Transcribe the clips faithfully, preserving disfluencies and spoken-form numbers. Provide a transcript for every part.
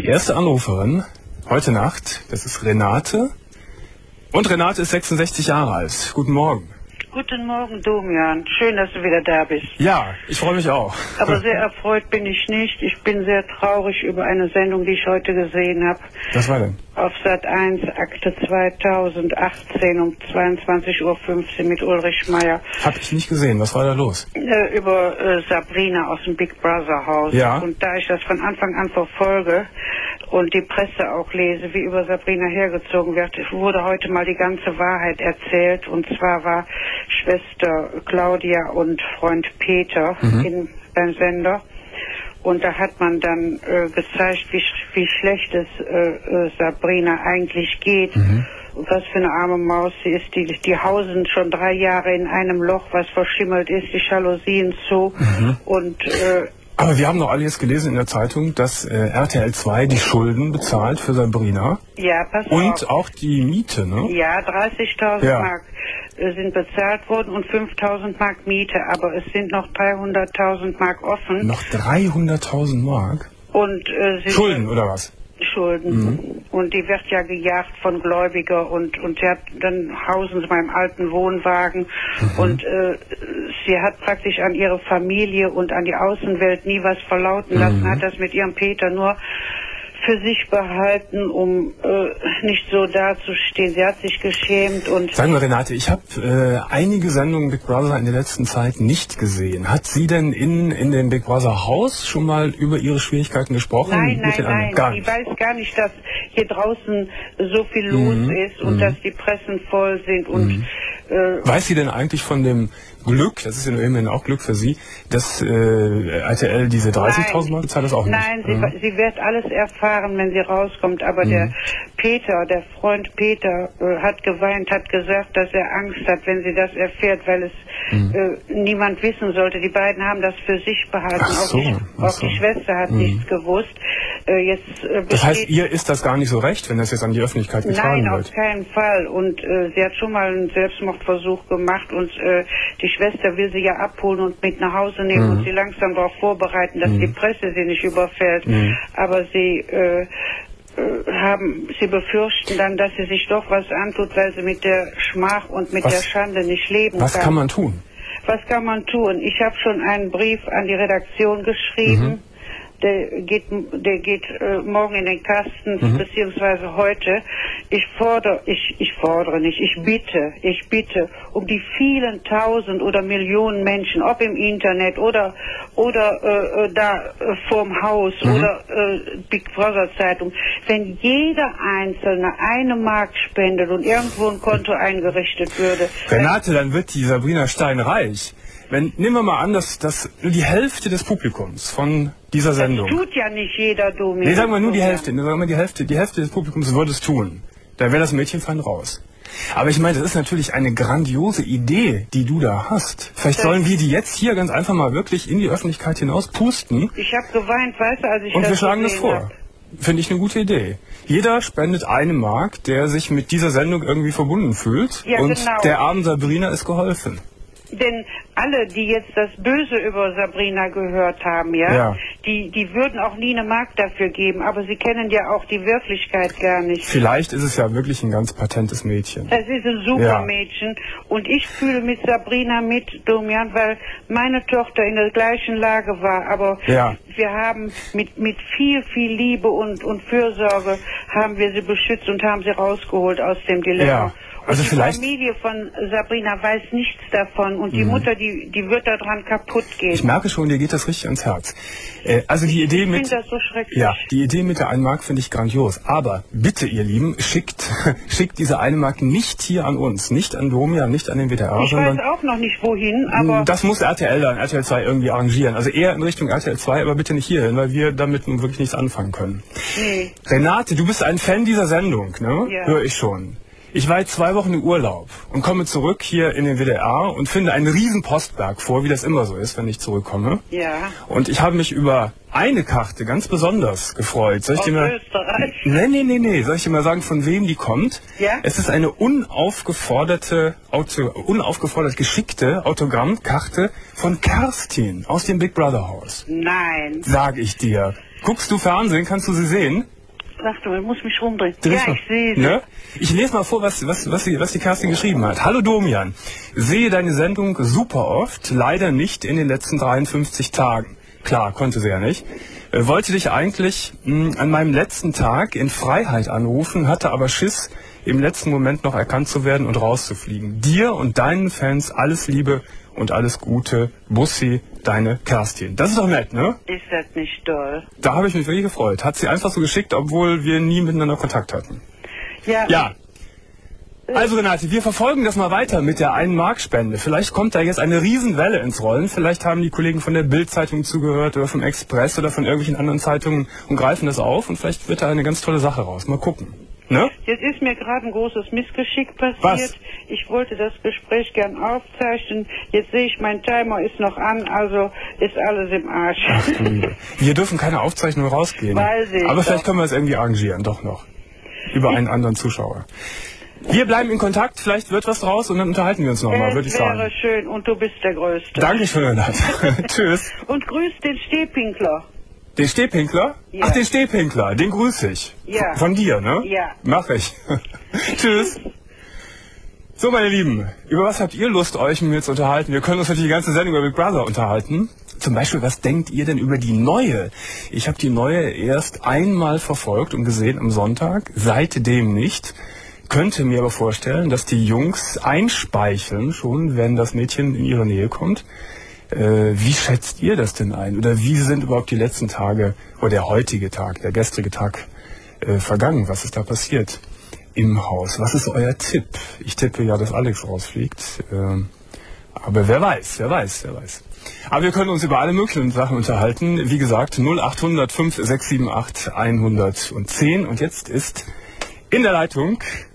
Die erste Anruferin heute Nacht, das ist Renate. Und Renate ist sechsundsechzig Jahre alt. Guten Morgen. Guten Morgen, Domian. Schön, dass du wieder da bist. Ja, ich freue mich auch. Aber sehr erfreut bin ich nicht. Ich bin sehr traurig über eine Sendung, die ich heute gesehen habe. Was war denn? Auf Sat eins, Akte zweitausendachtzehn um zweiundzwanzig Uhr fünfzehn mit Ulrich Meier. Hab ich nicht gesehen. Was war da los? Äh, über äh, Sabrina aus dem Big Brother Haus. Ja. Und da ich das von Anfang an verfolge und die Presse auch lese, wie über Sabrina hergezogen wird, wurde heute mal die ganze Wahrheit erzählt. Und zwar war Schwester Claudia und Freund Peter mhm. in, beim Sender. Und da hat man dann äh, gezeigt, wie, wie schlecht es äh, äh, Sabrina eigentlich geht. Mhm. Und was für eine arme Maus sie ist. Die, die hausen schon drei Jahre in einem Loch, was verschimmelt ist, die Jalousien zu. Mhm. Und äh, aber wir haben doch alle jetzt gelesen in der Zeitung, dass äh, R T L zwei die Schulden bezahlt für Sabrina. Ja, pass auf. Und auch die Miete, ne? Ja, dreißigtausend ja. Mark äh, sind bezahlt worden und fünftausend Mark Miete. Aber es sind noch dreihunderttausend Mark offen. Noch dreihunderttausend Mark? Und, äh, sie Schulden, oder was? Schulden. Mhm. Und die wird ja gejagt von Gläubiger und, und sie hat, dann hausen sie beim alten Wohnwagen mhm. und äh, sie hat praktisch an ihre Familie und an die Außenwelt nie was verlauten lassen, mhm. hat das mit ihrem Peter nur für sich behalten, um äh, nicht so dazustehen. Sie hat sich geschämt und... Sagen wir, Renate, ich habe äh, einige Sendungen Big Brother in der letzten Zeit nicht gesehen. Hat sie denn in, in dem Big Brother Haus schon mal über ihre Schwierigkeiten gesprochen? Nein, nein, mit den nein. Gar sie nicht. weiß gar nicht, dass hier draußen so viel los mhm. ist und mhm. dass die Pressen voll sind und... Mhm. Äh, weiß sie denn eigentlich von dem Glück, das ist ja nur immerhin auch Glück für Sie, dass äh, R T L diese dreißigtausend Mal bezahlt, das auch nicht? Nein, sie, mhm. sie wird alles erfahren, wenn sie rauskommt. Aber mhm. der Peter, der Freund Peter, äh, hat geweint, hat gesagt, dass er Angst hat, wenn sie das erfährt, weil es mhm. äh, niemand wissen sollte. Die beiden haben das für sich behalten. Ach so, auch die, ach auch so. die Schwester hat mhm. nichts gewusst. Äh, jetzt, äh, das heißt, ihr ist das gar nicht so recht, wenn das jetzt an die Öffentlichkeit getragen Nein, wird? auf keinen Fall. Und äh, sie hat schon mal einen Selbstmordversuch gemacht und äh, die Schwester will sie ja abholen und mit nach Hause nehmen mhm. und sie langsam darauf vorbereiten, dass mhm. die Presse sie nicht überfällt. Mhm. Aber sie äh, äh, haben, sie befürchten dann, dass sie sich doch was antut, weil sie mit der Schmach und mit was, der Schande nicht leben was kann. Was kann man tun? Was kann man tun? Ich habe schon einen Brief an die Redaktion geschrieben. Mhm. Der geht, der geht äh, morgen in den Kasten, mhm. beziehungsweise heute. Ich fordere, ich, ich fordere nicht, ich bitte, ich bitte um die vielen Tausend oder Millionen Menschen, ob im Internet oder oder äh, da äh, vorm Haus mhm. oder äh, Big Brother Zeitung. Wenn jeder Einzelne eine Mark spendet und irgendwo ein Konto eingerichtet würde. Renate, dann wird die Sabrina Stein reich. Wenn, nehmen wir mal an, dass, dass nur die Hälfte des Publikums von dieser Sendung... Das tut ja nicht jeder, Dominik. Nee, sagen wir nur die Hälfte. Sagen wir die Hälfte, die Hälfte des Publikums würde es tun. Dann wäre das Mädchenfein raus. Aber ich meine, das ist natürlich eine grandiose Idee, die du da hast. Vielleicht das sollen wir die jetzt hier ganz einfach mal wirklich in die Öffentlichkeit hinaus pusten. Ich habe geweint, weißt du, als ich Und das wir schlagen das vor. Hab. Finde ich eine gute Idee. Jeder spendet eine Mark, der sich mit dieser Sendung irgendwie verbunden fühlt. Ja, und genau. der armen Sabrina ist geholfen. Denn alle, die jetzt das Böse über Sabrina gehört haben, ja, ja, die, die würden auch nie eine Mark dafür geben, aber sie kennen ja auch die Wirklichkeit gar nicht. Vielleicht ist es ja wirklich ein ganz patentes Mädchen. Es ist ein super ja. Mädchen und ich fühle mit Sabrina mit, Domian, weil meine Tochter in der gleichen Lage war, aber ja. wir haben mit, mit viel, viel Liebe und, und Fürsorge haben wir sie beschützt und haben sie rausgeholt aus dem Dilemma. Ja. Also und die vielleicht Familie von Sabrina weiß nichts davon und die mhm. Mutter, die, die wird daran kaputt gehen. Ich merke schon, dir geht das richtig ans Herz. Äh, also die Idee ich mit, finde das so schrecklich. Ja, die Idee mit der einen Mark finde ich grandios. Aber bitte, ihr Lieben, schickt, schickt diese eine Mark nicht hier an uns, nicht an Domian, nicht an den W D R. Ich sondern weiß auch noch nicht wohin, aber das muss R T L dann, R T L zwei irgendwie arrangieren. Also eher in Richtung R T L zwei, aber bitte nicht hierhin, weil wir damit nun wirklich nichts anfangen können. Nee. Renate, du bist ein Fan dieser Sendung, ne? Ja. Hör ich schon. Ich war jetzt zwei Wochen im Urlaub und komme zurück hier in den W D R und finde einen riesen Postberg vor, wie das immer so ist, wenn ich zurückkomme. Ja. Und ich habe mich über eine Karte ganz besonders gefreut. Soll ich aus dir mal... Österreich? Nee, nee, nee, nee. Soll ich dir mal sagen, von wem die kommt? Ja. Es ist eine unaufgeforderte, Auto, unaufgefordert geschickte Autogrammkarte von Kerstin aus dem Big Brother Haus. Nein. Sag ich dir. Guckst du Fernsehen? Kannst du sie sehen? Warte mal, ich muss mich rumdrehen. Dreh Ja, mal. ich sehe sie. Ne? Ich lese mal vor, was, was, was, die, was die Kerstin geschrieben hat. Hallo Domian, sehe deine Sendung super oft, leider nicht in den letzten dreiundfünfzig Tagen. Klar, konnte sie ja nicht. Äh, wollte dich eigentlich mh, an meinem letzten Tag in Freiheit anrufen, hatte aber Schiss, im letzten Moment noch erkannt zu werden und rauszufliegen. Dir und deinen Fans alles Liebe und alles Gute. Bussi, deine Kerstin. Das ist doch nett, ne? Ist das nicht toll? Da habe ich mich wirklich gefreut. Hat sie einfach so geschickt, obwohl wir nie miteinander Kontakt hatten. Ja. Ja. Also Renate, wir verfolgen das mal weiter mit der Ein-Mark-Spende. Vielleicht kommt da jetzt eine Riesenwelle ins Rollen. Vielleicht haben die Kollegen von der Bild-Zeitung zugehört oder vom Express oder von irgendwelchen anderen Zeitungen und greifen das auf. Und vielleicht wird da eine ganz tolle Sache raus. Mal gucken. Ne? Jetzt ist mir gerade ein großes Missgeschick passiert. Was? Ich wollte das Gespräch gern aufzeichnen. Jetzt sehe ich, mein Timer ist noch an, also ist alles im Arsch. Ach, du Liebe. Wir dürfen keine Aufzeichnung rausgehen. Weiß ich Aber vielleicht doch. können wir es irgendwie arrangieren, doch noch. Über einen anderen Zuschauer. Wir bleiben in Kontakt, vielleicht wird was draus und dann unterhalten wir uns nochmal, würde ich Es wäre sagen. schön und du bist der Größte. Dankeschön, Renate. Tschüss. Und grüß den Stehpinkler. Den Stehpinkler? Ja. Ach, den Stehpinkler, den grüße ich. Ja. Von dir, ne? Ja. Mach ich. Tschüss. So, meine Lieben, über was habt ihr Lust, euch mit mir zu unterhalten? Wir können uns natürlich die ganze Sendung über Big Brother unterhalten. Zum Beispiel, was denkt ihr denn über die neue? Ich habe die neue erst einmal verfolgt und gesehen am Sonntag, seitdem nicht. Könnte mir aber vorstellen, dass die Jungs einspeicheln, schon wenn das Mädchen in ihre Nähe kommt. Äh, wie schätzt ihr das denn ein? Oder wie sind überhaupt die letzten Tage oder der heutige Tag, der gestrige Tag äh, vergangen? Was ist da passiert im Haus? Was ist euer Tipp? Ich tippe ja, dass Alex rausfliegt. Ähm, aber wer weiß, wer weiß, wer weiß. Aber wir können uns über alle möglichen Sachen unterhalten. Wie gesagt, null acht hundert fünf sechs sieben acht hundertzehn. Und jetzt ist in der Leitung,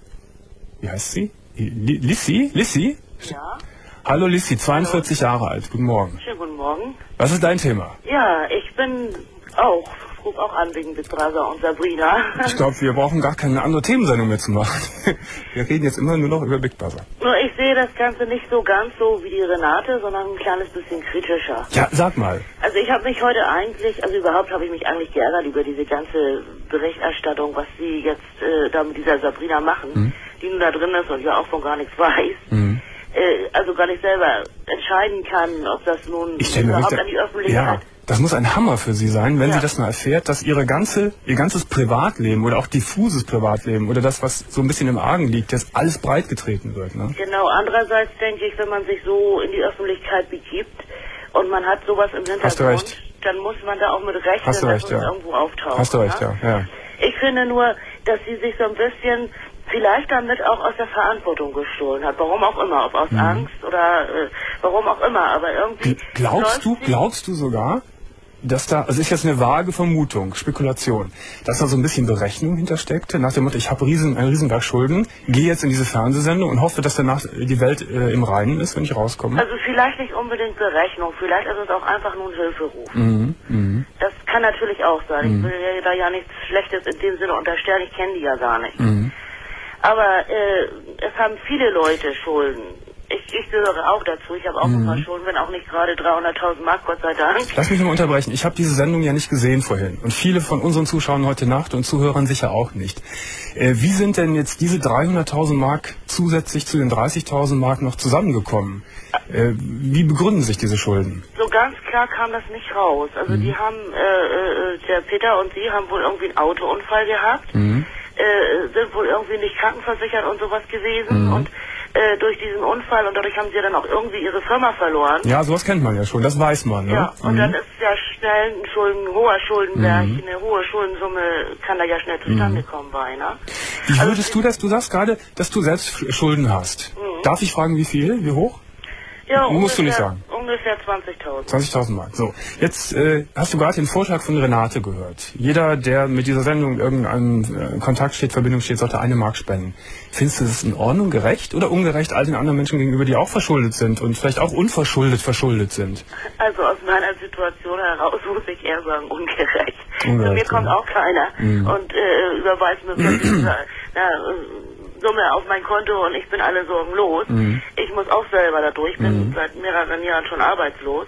wie heißt sie? Li- Lissi? Lissi? Ja. Hallo Lissi, zweiundvierzig Jahre alt. Guten Morgen. Schönen guten Morgen. Was ist dein Thema? Ja, ich bin auch, rufe auch an wegen Big Brother und Sabrina. Ich glaube, wir brauchen gar keine andere Themensendung mehr zu machen. Wir reden jetzt immer nur noch über Big Brother. Nur ich sehe das Ganze nicht so ganz so wie die Renate, sondern ein kleines bisschen kritischer. Ja, sag mal. Also ich habe mich heute eigentlich, also überhaupt habe ich mich eigentlich geärgert über diese ganze Berichterstattung, was sie jetzt äh, da mit dieser Sabrina machen, Mhm. die nun da drin ist und ja auch von gar nichts weiß. Mhm. Äh, also gar nicht selber entscheiden kann, ob das nun Ich stelle mir überhaupt richtig, an die Öffentlichkeit... ja, das muss ein Hammer für sie sein, wenn Ja. sie das mal erfährt, dass ihre ganze, ihr ganzes Privatleben oder auch diffuses Privatleben oder das, was so ein bisschen im Argen liegt, jetzt alles breitgetreten wird. Ne? Genau, andererseits denke ich, wenn man sich so in die Öffentlichkeit begibt und man hat sowas im Hintergrund, Hast du recht. dann muss man da auch mit rechnen, Hast du dass recht, es ja. irgendwo auftaucht. Hast du recht, ne? ja. ja. Ich finde nur, dass sie sich so ein bisschen vielleicht damit auch aus der Verantwortung gestohlen hat. Warum auch immer, ob aus Mhm. Angst oder äh, warum auch immer, aber irgendwie... Gl- Glaubst läuft du, sie- glaubst du sogar, dass da, also ist jetzt eine vage Vermutung, Spekulation, dass da so ein bisschen Berechnung hintersteckte, nach dem Motto, ich habe riesen, ein Riesenberg Schulden, gehe jetzt in diese Fernsehsendung und hoffe, dass danach die Welt äh, im Reinen ist, wenn ich rauskomme? Also vielleicht nicht unbedingt Berechnung, vielleicht ist es auch einfach nur ein Hilferuf. Mhm, mhm, Das kann natürlich auch sein. Mhm. Ich will ja da ja nichts Schlechtes in dem Sinne unterstellen, ich kenne die ja gar nicht. mhm. Aber äh, es haben viele Leute Schulden. Ich, ich gehöre auch dazu. Ich habe auch ein paar Schulden, wenn auch nicht gerade dreihunderttausend Mark, Gott sei Dank. Lass mich nur unterbrechen. Ich habe diese Sendung ja nicht gesehen vorhin. Und viele von unseren Zuschauern heute Nacht und Zuhörern sicher auch nicht. Äh, wie sind denn jetzt diese dreihunderttausend Mark zusätzlich zu den dreißigtausend Mark noch zusammengekommen? Äh, wie begründen sich diese Schulden? So ganz klar kam das nicht raus. Also die haben, äh, äh, der Peter und sie haben wohl irgendwie einen Autounfall gehabt. Mhm. Äh, sind wohl irgendwie nicht krankenversichert und sowas gewesen. Mhm. Und äh, durch diesen Unfall und dadurch haben sie dann auch irgendwie ihre Firma verloren. Ja, sowas kennt man ja schon. Das weiß man. Ne? Ja, und Mhm. dann ist ja schnell ein, Schulden, ein hoher Schuldenberg, Mhm. eine hohe Schuldensumme kann da ja schnell zustande kommen bei, ne? Wie Also würdest du das? Du sagst gerade, dass du selbst Schulden hast. Mhm. Darf ich fragen, wie viel? Wie hoch? Ja, Musst du nicht ungefähr- sagen. Ungefähr zwanzigtausend. zwanzigtausend Mark. So, jetzt äh, hast du gerade den Vorschlag von Renate gehört. Jeder, der mit dieser Sendung in irgendeinem äh, Kontakt steht, Verbindung steht, sollte eine Mark spenden. Findest du das in Ordnung, gerecht oder ungerecht all den anderen Menschen gegenüber, die auch verschuldet sind und vielleicht auch unverschuldet verschuldet sind? Also aus meiner Situation heraus muss ich eher sagen, ungerecht. Ungerecht, Zu mir kommt ja. auch keiner Mhm. und äh, überweist mir plötzlich eine äh, Summe auf mein Konto und ich bin alle Sorgen los. Mhm. Ich muss auch selber dadurch, ich bin Mhm. seit mehreren Jahren schon arbeitslos.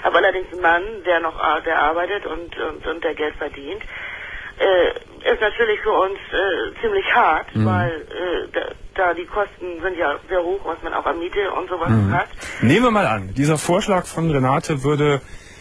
habe allerdings einen Mann, der noch der arbeitet und, und, und der Geld verdient. Äh, ist natürlich für uns äh, ziemlich hart, mhm. weil äh, da, da die Kosten sind ja sehr hoch, was man auch an Miete und sowas mhm. hat. Nehmen wir mal an, dieser Vorschlag von Renate würde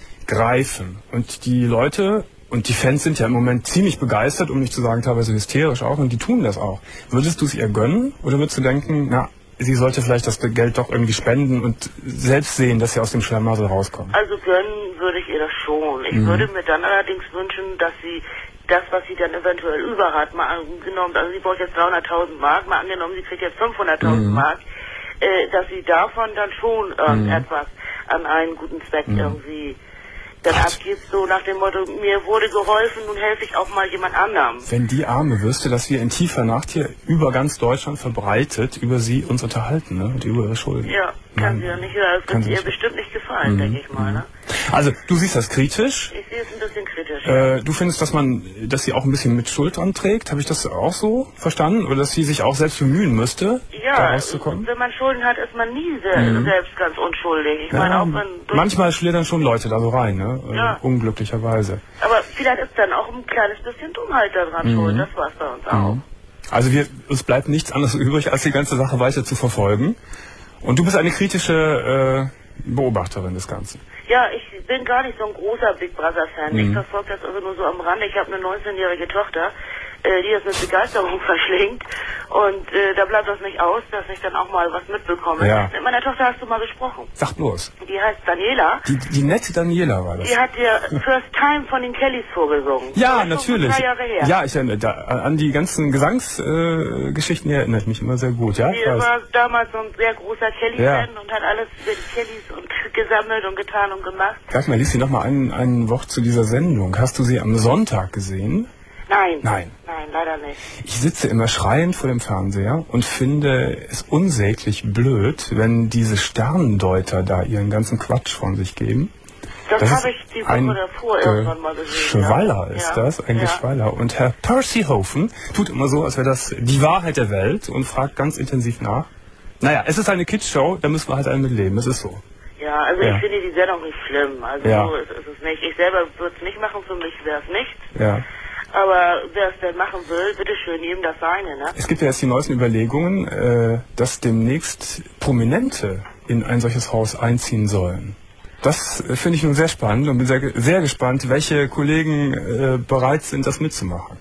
greifen und die Leute und die Fans sind ja im Moment ziemlich begeistert, um nicht zu sagen teilweise hysterisch auch, und die tun das auch. Würdest du es ihr gönnen oder würdest du denken, na, sie sollte vielleicht das Geld doch irgendwie spenden und selbst sehen, dass sie aus dem Schlamassel rauskommt? Also gönnen würde ich ihr das schon. Ich mhm. würde mir dann allerdings wünschen, dass sie das, was sie dann eventuell über hat, mal angenommen, also sie braucht jetzt dreihunderttausend Mark, mal angenommen, sie kriegt jetzt fünfhunderttausend mhm. Mark, äh, dass sie davon dann schon ähm, mhm. etwas an einen guten Zweck mhm. irgendwie dann abgibt, so nach dem Motto, mir wurde geholfen, nun helfe ich auch mal jemand anderem. Wenn die Arme wüsste, dass wir in tiefer Nacht hier über ganz Deutschland verbreitet über sie uns unterhalten, ne? Und über ihre Schulden. Ja, kann sie ja nicht hören. Das wird ihr bestimmt nicht gefallen, mhm. denke ich mal. Ne? Also, du siehst das kritisch. Ich sehe es ein bisschen kritisch. Äh, du findest, dass man, dass sie auch ein bisschen mit Schuld dran trägt? Habe ich das auch so verstanden? Oder dass sie sich auch selbst bemühen müsste, ja, da rauszukommen? Wenn man Schulden hat, ist man nie sehr, mhm. selbst ganz unschuldig. Ich ja, meine, auch wenn manchmal schlittern schon Leute da so rein, ne? Ja. Äh, unglücklicherweise. Aber vielleicht ist dann auch ein kleines bisschen Dummheit daran mhm. schuld. Das war es bei uns auch. Mhm. Also wir, uns bleibt nichts anderes übrig, als die ganze Sache weiter zu verfolgen. Und du bist eine kritische äh, Beobachterin des Ganzen. Ja, ich bin gar nicht so ein großer Big Brother-Fan. Mhm. Ich verfolge das also nur so am Rande. Ich habe eine neunzehnjährige Tochter, äh, die das mit Begeisterung verschlingt. Und äh, da bleibt das nicht aus, dass ich dann auch mal was mitbekomme. Ja. Mit meiner Tochter hast du mal gesprochen. Sag bloß. Die heißt Daniela. Die, die nette Daniela war das. Die hat dir First Time von den Kellys vorgesungen. Ja, natürlich. Drei Jahre her. Ja, ich erinnere, da, an die ganzen Gesangsgeschichten äh, erinnert mich immer sehr gut. Ja, sie war damals so ein sehr großer Kelly-Fan ja. und hat alles über die Kellys und gesammelt und getan und gemacht. Sag mal, lies sie noch mal ein, ein Wort zu dieser Sendung. Hast du sie am Sonntag gesehen? Nein. Nein. Nein, leider nicht. Ich sitze immer schreiend vor dem Fernseher und finde es unsäglich blöd, wenn diese Sternendeuter da ihren ganzen Quatsch von sich geben. Das, das habe ich die Woche davor äh, irgendwann mal gesehen. Schwaller ja. ist ja. das, ein ja. Geschwaller. Und Herr Percy Hofen tut immer so, als wäre das die Wahrheit der Welt und fragt ganz intensiv nach. Naja, es ist eine Kids-Show, da müssen wir halt alle mit leben, es ist so. Ja, also ja. ich finde die Sendung nicht schlimm. Also ja. so ist, ist es nicht. Ich selber würde es nicht machen, für mich wäre es nichts. Ja. Aber wer es denn machen will, bitteschön, jedem das seine, ne? Es gibt ja jetzt die neuesten Überlegungen, äh, dass demnächst Prominente in ein solches Haus einziehen sollen. Das äh, finde ich nun sehr spannend und bin sehr, sehr gespannt, welche Kollegen äh, bereit sind, das mitzumachen.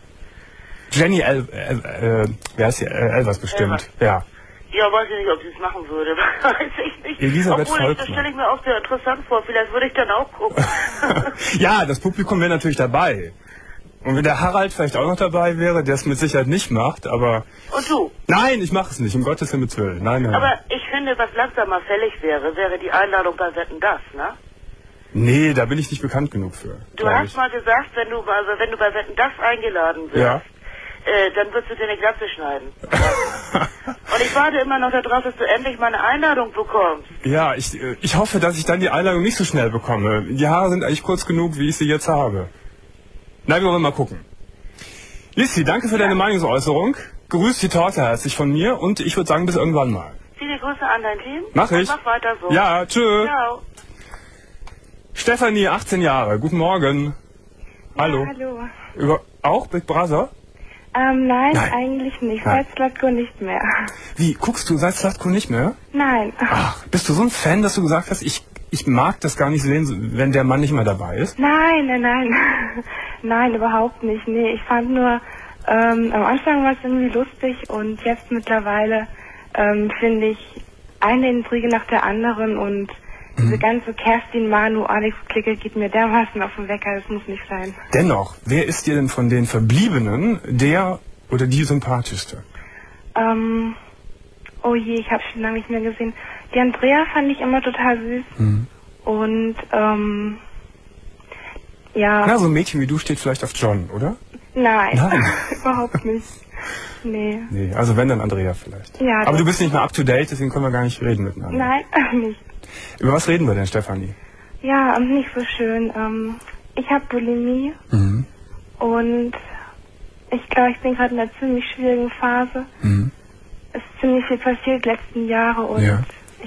Jenny El, äh, äh, wer ist hier? Äh, Elvers bestimmt, Elvers. Ja. Ja, weiß ich nicht, ob sie es machen würde. Weiß ich nicht. Elisabeth Obwohl, Volkmann. Das stelle ich mir auch sehr interessant vor. Vielleicht würde ich dann auch gucken. Ja, das Publikum wäre natürlich dabei. Und wenn der Harald vielleicht auch noch dabei wäre, der es mit Sicherheit nicht macht, aber... Und du? Nein, ich mache es nicht, um Gottes Himmels Willen. Nein, nein. Aber ich finde, was langsam mal fällig wäre, wäre die Einladung bei Wetten, das, ne? Nee, da bin ich nicht bekannt genug für. Du hast ich. mal gesagt, wenn du, also wenn du bei Wetten, das eingeladen wirst, ja. äh, dann würdest du dir eine Glatze schneiden. Und ich warte immer noch darauf, dass du endlich mal eine Einladung bekommst. Ja, ich, ich hoffe, dass ich dann die Einladung nicht so schnell bekomme. Die Haare sind eigentlich kurz genug, wie ich sie jetzt habe. Na, wir wollen mal gucken. Lissi, danke für deine Meinungsäußerung. Grüß die Torte herzlich von mir und ich würde sagen, bis irgendwann mal. Viele Grüße an dein Team. Mach ich. Mach weiter so. Ja, tschö. Ciao. Stefanie, achtzehn Jahre. Guten Morgen. Hallo. Ja, hallo. Über, auch Big Brother? Ähm, nein, nein. eigentlich nicht. Nein. Seit Slatko nicht mehr. Wie, guckst du seit Slatko nicht mehr? Nein. Ach, bist du so ein Fan, dass du gesagt hast, ich, ich mag das gar nicht sehen, wenn der Mann nicht mehr dabei ist? Nein, nein, nein. Nein, überhaupt nicht. Nee, ich fand nur, ähm, am Anfang war es irgendwie lustig und jetzt mittlerweile ähm, finde ich eine Intrige nach der anderen und mhm. diese ganze Kerstin, Manu, Alex-Clique geht mir dermaßen auf den Wecker, das muss nicht sein. Dennoch, wer ist dir denn von den Verbliebenen der oder die sympathischste? Ähm, oh je, ich habe schon lange nicht mehr gesehen. Die Andrea fand ich immer total süß mhm. und ähm, ja. Na, so ein Mädchen wie du steht vielleicht auf John, oder? Nein, Nein. überhaupt nicht. Nee. Nee, also wenn, dann Andrea vielleicht. Ja. Aber du bist nicht mehr up to date, deswegen können wir gar nicht reden miteinander. Nein, nicht. Über was reden wir denn, Stefanie? Ja, nicht so schön. Ähm, ich habe Bulimie mhm. und ich glaube, ich bin gerade in einer ziemlich schwierigen Phase. Mhm. Es ist ziemlich viel passiert die letzten Jahre und ja. ich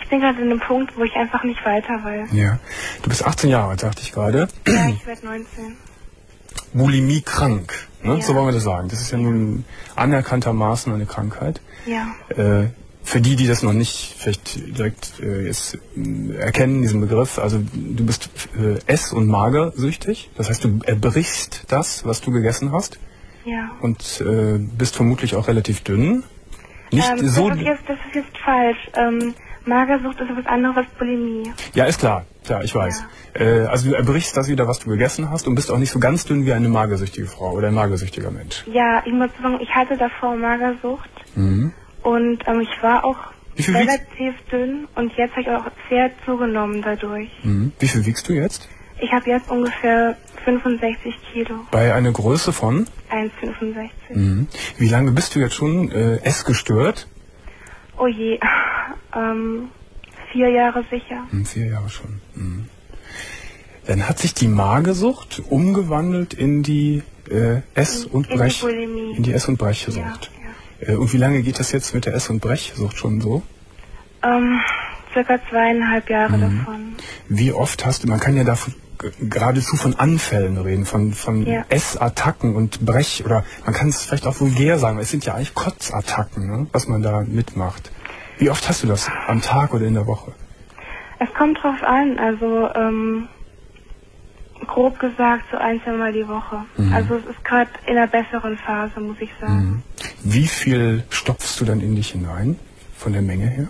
ich bin gerade an einem Punkt, wo ich einfach nicht weiter weiß. Ja. Du bist achtzehn Jahre alt, sagte ich gerade. Ja, ich werde neunzehn. Bulimie krank, ne? Ja. So wollen wir das sagen. Das ist ja nun anerkanntermaßen eine Krankheit. Ja. Äh, für die, die das noch nicht vielleicht direkt äh, jetzt, äh, erkennen, diesen Begriff, also du bist äh, ess- und magersüchtig. Das heißt, du erbrichst das, was du gegessen hast. Ja. Und äh, bist vermutlich auch relativ dünn. Nicht ähm, so. Das ist jetzt, das ist jetzt falsch. Ähm, Magersucht ist etwas anderes als Bulimie. Ja, ist klar. Klar, ich weiß. Ja. Äh, also du erbrichst das wieder, was du gegessen hast und bist auch nicht so ganz dünn wie eine magersüchtige Frau oder ein magersüchtiger Mensch. Ja, ich muss sagen, ich hatte davor Magersucht. Mhm. Und ähm, ich war auch Wie viel relativ wiegst? dünn und jetzt habe ich auch sehr zugenommen dadurch. Mhm. Wie viel wiegst du jetzt? Ich habe jetzt ungefähr fünfundsechzig Kilo. Bei einer Größe von? eins Komma fünfundsechzig. Mhm. Wie lange bist du jetzt schon äh, essgestört? Oh je, ähm, vier Jahre sicher. Hm, vier Jahre schon. Mhm. Dann hat sich die Magersucht umgewandelt in die äh, Ess- und In die Brech, Bulimie. in die Ess- und Brechsucht. Ja, Äh, und wie lange geht das jetzt mit der Ess- und Brechsucht schon so? Ähm, circa zweieinhalb Jahre Mhm. davon. Wie oft hast du, man kann ja davon g- geradezu von Anfällen reden, von, von Ja. Essattacken und Brech, oder man kann es vielleicht auch vulgär sagen, es sind ja eigentlich Kotzattacken, ne, was man da mitmacht. Wie oft hast du das am Tag oder in der Woche? Es kommt drauf an, also ähm, grob gesagt so ein, zwei Mal die Woche. Mhm. Also es ist gerade in einer besseren Phase, muss ich sagen. Mhm. Wie viel stopfst du dann in dich hinein, von der Menge her?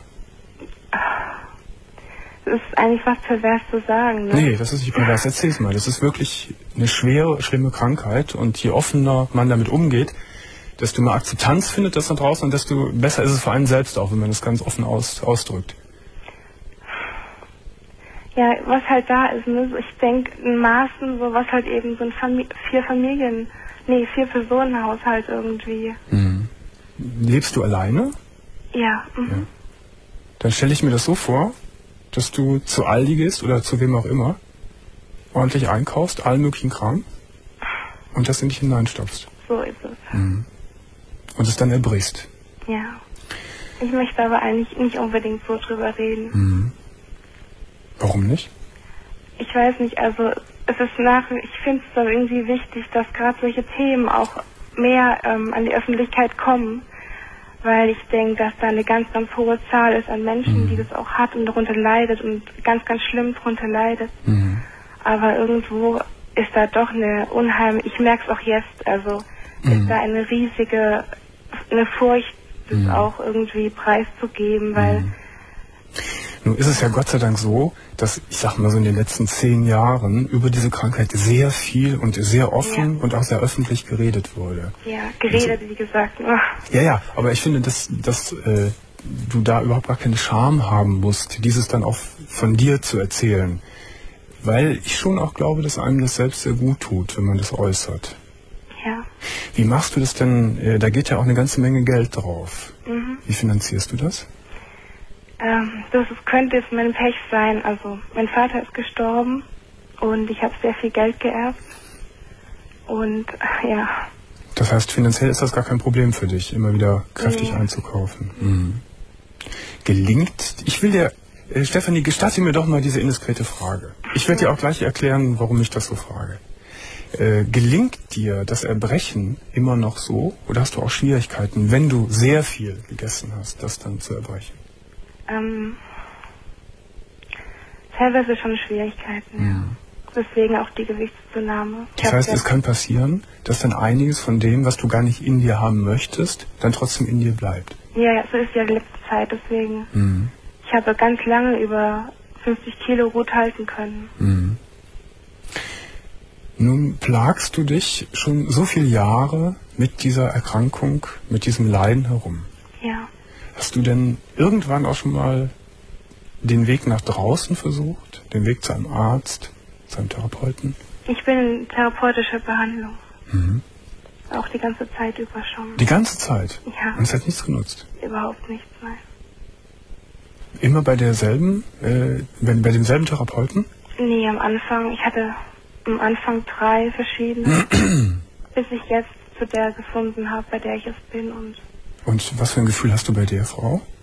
Es ist eigentlich fast pervers zu sagen, ne? Nee, das ist nicht pervers. Erzähl's mal. Das ist wirklich eine schwere, schlimme Krankheit. Und je offener man damit umgeht, desto mehr Akzeptanz findet das da draußen und desto besser ist es für einen selbst auch, wenn man das ganz offen aus, ausdrückt. Ja, was halt da ist, ne? So, ich denke in Maßen, so was halt eben so ein Fami vier Familien, nee, vier Personenhaushalt irgendwie. Mhm. Lebst du alleine? Ja. Mhm. Ja. Dann stelle ich mir das so vor, dass du zu Aldi gehst oder zu wem auch immer, ordentlich einkaufst, allen möglichen Kram und das in dich hineinstopfst. So ist es. Mhm. Und es dann erbrichst. Ja. Ich möchte aber eigentlich nicht unbedingt so drüber reden. Mhm. Warum nicht? Ich weiß nicht, also es ist nach, ich finde es dann irgendwie wichtig, dass gerade solche Themen auch mehr ähm, an die Öffentlichkeit kommen, weil ich denke, dass da eine ganz, ganz hohe Zahl ist an Menschen, Mhm. die das auch hat und darunter leidet und ganz, ganz schlimm darunter leidet. Mhm. Aber irgendwo ist da doch eine unheimliche, ich merke es auch jetzt, also Mhm. ist da eine riesige, eine Furcht, das Mhm. auch irgendwie preiszugeben, weil Mhm. Nun ist es ja Gott sei Dank so, dass, ich sag mal so in den letzten zehn Jahren über diese Krankheit sehr viel und sehr offen Ja. und auch sehr öffentlich geredet wurde. ja, geredet, wie gesagt. Oh. Ja, ja, aber ich finde, dass, dass äh, du da überhaupt gar keine Scham haben musst, dieses dann auch von dir zu erzählen. Weil ich schon auch glaube, dass einem das selbst sehr gut tut, wenn man das äußert. Ja. Wie machst du das denn? Äh, da geht ja auch eine ganze Menge Geld drauf. Mhm. Wie finanzierst du das? Ähm, das ist, könnte jetzt mein Pech sein. Also mein Vater ist gestorben und ich habe sehr viel Geld geerbt. Und äh, ja, Das heißt, finanziell ist das gar kein Problem für dich, immer wieder kräftig Nee. einzukaufen. Mhm. Gelingt, ich will dir, äh, Stefanie, gestatte mir doch mal diese indiskrete Frage. Ich werde dir auch gleich erklären, warum ich das so frage. Äh, gelingt dir das Erbrechen immer noch so, oder hast du auch Schwierigkeiten, wenn du sehr viel gegessen hast, das dann zu erbrechen? ähm, teilweise schon Schwierigkeiten. Mhm. Ja. Deswegen auch die Gewichtszunahme. Ich Das hab heißt, sehr- es kann passieren, dass dann einiges von dem, was du gar nicht in dir haben möchtest, dann trotzdem in dir bleibt. Ja, so ist ja die letzte Zeit. Deswegen, Mhm. ich habe ganz lange über fünfzig Kilo gut halten können. Mhm. Nun plagst du dich schon so viele Jahre mit dieser Erkrankung, mit diesem Leiden herum. Ja. Hast du denn irgendwann auch schon mal den Weg nach draußen versucht? Den Weg zu einem Arzt, zu einem Therapeuten? Ich bin in therapeutischer Behandlung. Mhm. Auch die ganze Zeit über schon. Die ganze Zeit? Ja. Und es hat nichts genutzt? Überhaupt nichts, nein. Immer bei derselben, äh, bei, bei demselben Therapeuten? Nee, am Anfang, ich hatte am Anfang drei verschiedene, bis ich jetzt zu der gefunden habe, bei der ich es bin. Und Und was für ein Gefühl hast du bei der Frau?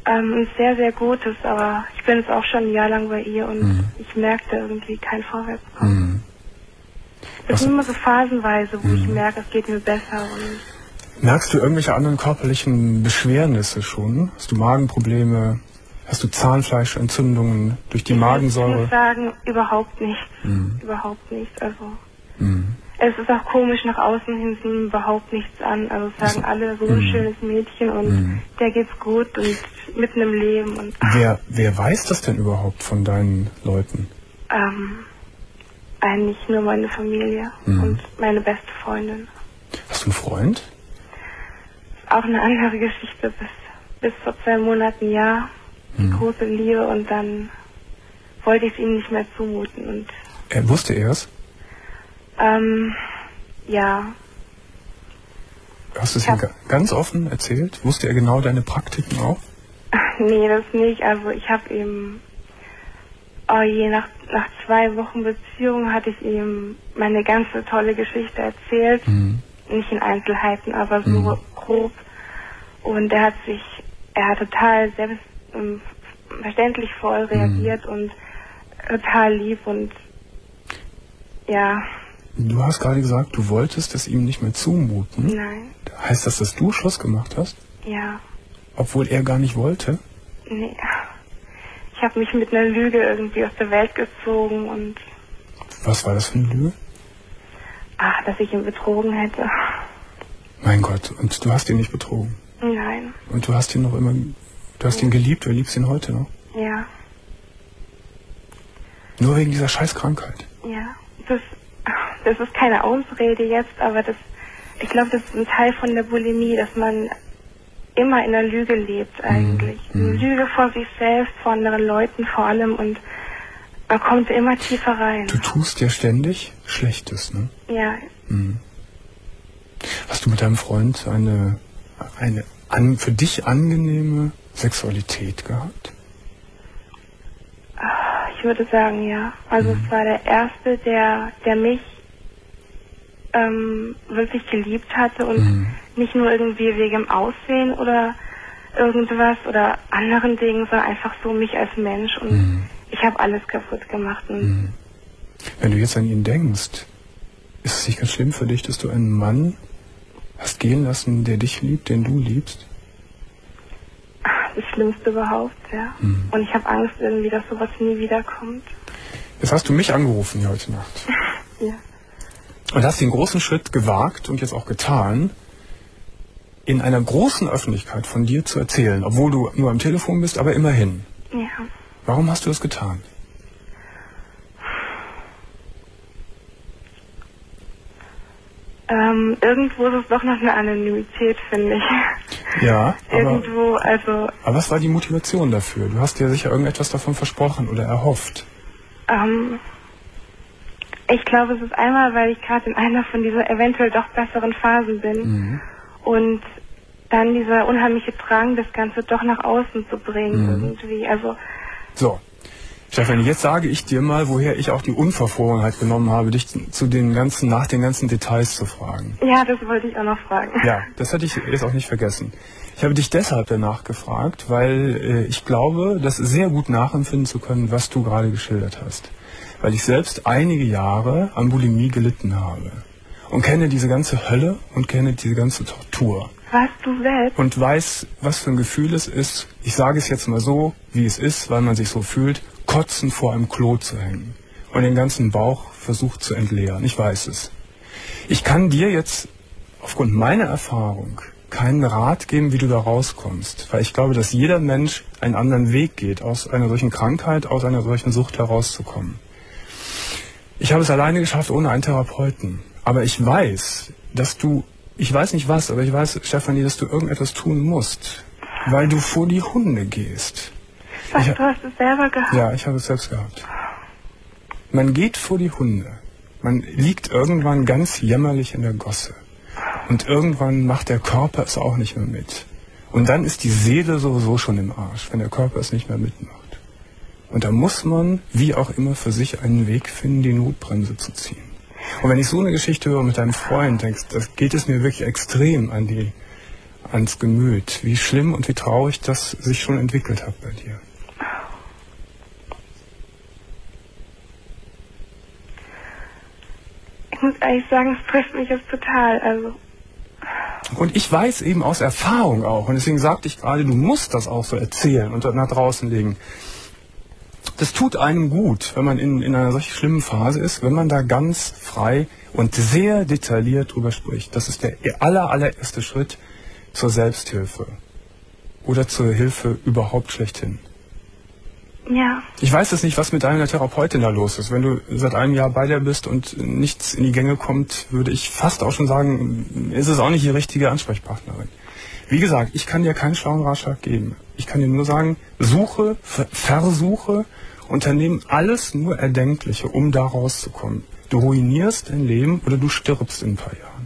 Ähm, ein sehr, sehr gutes, aber ich bin jetzt auch schon ein Jahr lang bei ihr und mhm. ich merkte irgendwie kein Vorwärtskommen. Mhm. Das sind immer so phasenweise, wo mhm. ich merke, es geht mir besser. Und merkst du irgendwelche anderen körperlichen Beschwernisse schon? Hast du Magenprobleme? Hast du Zahnfleischentzündungen durch die ich Magensäure? Ich muss sagen, überhaupt nichts. Mhm. Überhaupt nichts. Also mhm. es ist auch komisch, nach außen hin sieht überhaupt nichts an. Also sagen so, alle, so ein mhm. schönes Mädchen und mhm. der geht's gut und mitten im Leben. Und wer, wer weiß das denn überhaupt von deinen Leuten? Ähm, eigentlich nur meine Familie mhm. und meine beste Freundin. Hast du einen Freund? Ist auch eine andere Geschichte. Bis, bis vor zwei Monaten ja. Die mhm. große Liebe und dann wollte ich es ihm nicht mehr zumuten. Und er wusste er es? Ähm, ja. Hast du es ihm ganz offen erzählt? Wusste er genau deine Praktiken auch? Nee, das nicht. Also ich habe ihm, oh je, nach, nach zwei Wochen Beziehung hatte ich ihm meine ganze tolle Geschichte erzählt. Mhm. Nicht in Einzelheiten, aber so mhm. grob. Und er hat sich, er hat total selbst ähm, verständlich voll reagiert mhm. und total lieb und ja. Du hast gerade gesagt, du wolltest es ihm nicht mehr zumuten. Nein. Heißt das, dass du Schluss gemacht hast? Ja. Obwohl er gar nicht wollte? Nee. Ich habe mich mit einer Lüge irgendwie aus der Welt gezogen und... Was war das für eine Lüge? Ach, dass ich ihn betrogen hätte. Mein Gott, und du hast ihn nicht betrogen? Nein. Und du hast ihn noch immer... Du hast ja. ihn geliebt, du liebst ihn heute noch? Ja. Nur wegen dieser Scheißkrankheit? Ja. Das, das ist keine Ausrede jetzt, aber das... Ich glaube, das ist ein Teil von der Bulimie, dass man immer in der Lüge lebt eigentlich. Mhm. Eine Lüge vor sich selbst, vor anderen Leuten vor allem und man kommt immer tiefer rein. Du tust ja ständig Schlechtes, ne? Ja. Mhm. Hast du mit deinem Freund eine, eine an, für dich angenehme Sexualität gehabt? Ich würde sagen, ja. Also mhm. es war der Erste, der, der mich ähm, wirklich geliebt hatte und mhm. nicht nur irgendwie wegen dem Aussehen oder irgendwas oder anderen Dingen, sondern einfach so mich als Mensch und mhm. ich habe alles kaputt gemacht. Und mhm. Wenn du jetzt an ihn denkst, ist es nicht ganz schlimm für dich, dass du einen Mann hast gehen lassen, der dich liebt, den du liebst? Das Schlimmste überhaupt, ja. Mhm. Und ich habe Angst irgendwie, dass sowas nie wiederkommt. Jetzt hast du mich angerufen hier heute Nacht. Ja. Und hast den großen Schritt gewagt und jetzt auch getan, in einer großen Öffentlichkeit von dir zu erzählen, obwohl du nur am Telefon bist, aber immerhin. Ja. Warum hast du das getan? Ähm, irgendwo ist es doch noch eine Anonymität, finde ich. Ja, aber, irgendwo, also... Aber was war die Motivation dafür? Du hast dir sicher irgendetwas davon versprochen oder erhofft. Ähm... Ich glaube, es ist einmal, weil ich gerade in einer von dieser eventuell doch besseren Phasen bin mhm. und dann dieser unheimliche Drang, das Ganze doch nach außen zu bringen mhm. irgendwie. Also so, Stefanie, jetzt sage ich dir mal, woher ich auch die Unverfrorenheit genommen habe, dich zu den ganzen, nach den ganzen Details zu fragen. Ja, das wollte ich auch noch fragen. Ja, das hätte ich jetzt auch nicht vergessen. Ich habe dich deshalb danach gefragt, weil äh, ich glaube, das sehr gut nachempfinden zu können, was du gerade geschildert hast. Weil ich selbst einige Jahre an Bulimie gelitten habe. Und kenne diese ganze Hölle und kenne diese ganze Tortur. Was, du selbst? Und weiß, was für ein Gefühl es ist, ich sage es jetzt mal so, wie es ist, weil man sich so fühlt, kotzen vor einem Klo zu hängen. Und den ganzen Bauch versucht zu entleeren. Ich weiß es. Ich kann dir jetzt aufgrund meiner Erfahrung keinen Rat geben, wie du da rauskommst. Weil ich glaube, dass jeder Mensch einen anderen Weg geht, aus einer solchen Krankheit, aus einer solchen Sucht herauszukommen. Ich habe es alleine geschafft, ohne einen Therapeuten. Aber ich weiß, dass du, ich weiß nicht was, aber ich weiß, Stefanie, dass du irgendetwas tun musst. Weil du vor die Hunde gehst. Was, ich, du hast es selber gehabt? Ja, ich habe es selbst gehabt. Man geht vor die Hunde. Man liegt irgendwann ganz jämmerlich in der Gosse. Und irgendwann macht der Körper es auch nicht mehr mit. Und dann ist die Seele sowieso schon im Arsch, wenn der Körper es nicht mehr mitmacht. Und da muss man, wie auch immer, für sich einen Weg finden, die Notbremse zu ziehen. Und wenn ich so eine Geschichte höre mit deinem Freund, denkst, das geht es mir wirklich extrem an die, ans Gemüt, wie schlimm und wie traurig das sich schon entwickelt hat bei dir. Ich muss ehrlich sagen, es trifft mich jetzt total, also... Und ich weiß eben aus Erfahrung auch, und deswegen sagte ich gerade, du musst das auch so erzählen und nach draußen legen. Das tut einem gut, wenn man in, in einer solch schlimmen Phase ist, wenn man da ganz frei und sehr detailliert drüber spricht. Das ist der aller, allererste Schritt zur Selbsthilfe oder zur Hilfe überhaupt schlechthin. Ja. Ich weiß jetzt nicht, was mit deiner Therapeutin da los ist. Wenn du seit einem Jahr bei der bist und nichts in die Gänge kommt, würde ich fast auch schon sagen, ist es auch nicht die richtige Ansprechpartnerin. Wie gesagt, ich kann dir keinen schlauen Ratschlag geben. Ich kann dir nur sagen, suche, versuche, unternehmen alles nur Erdenkliche, um da rauszukommen. Du ruinierst dein Leben oder du stirbst in ein paar Jahren.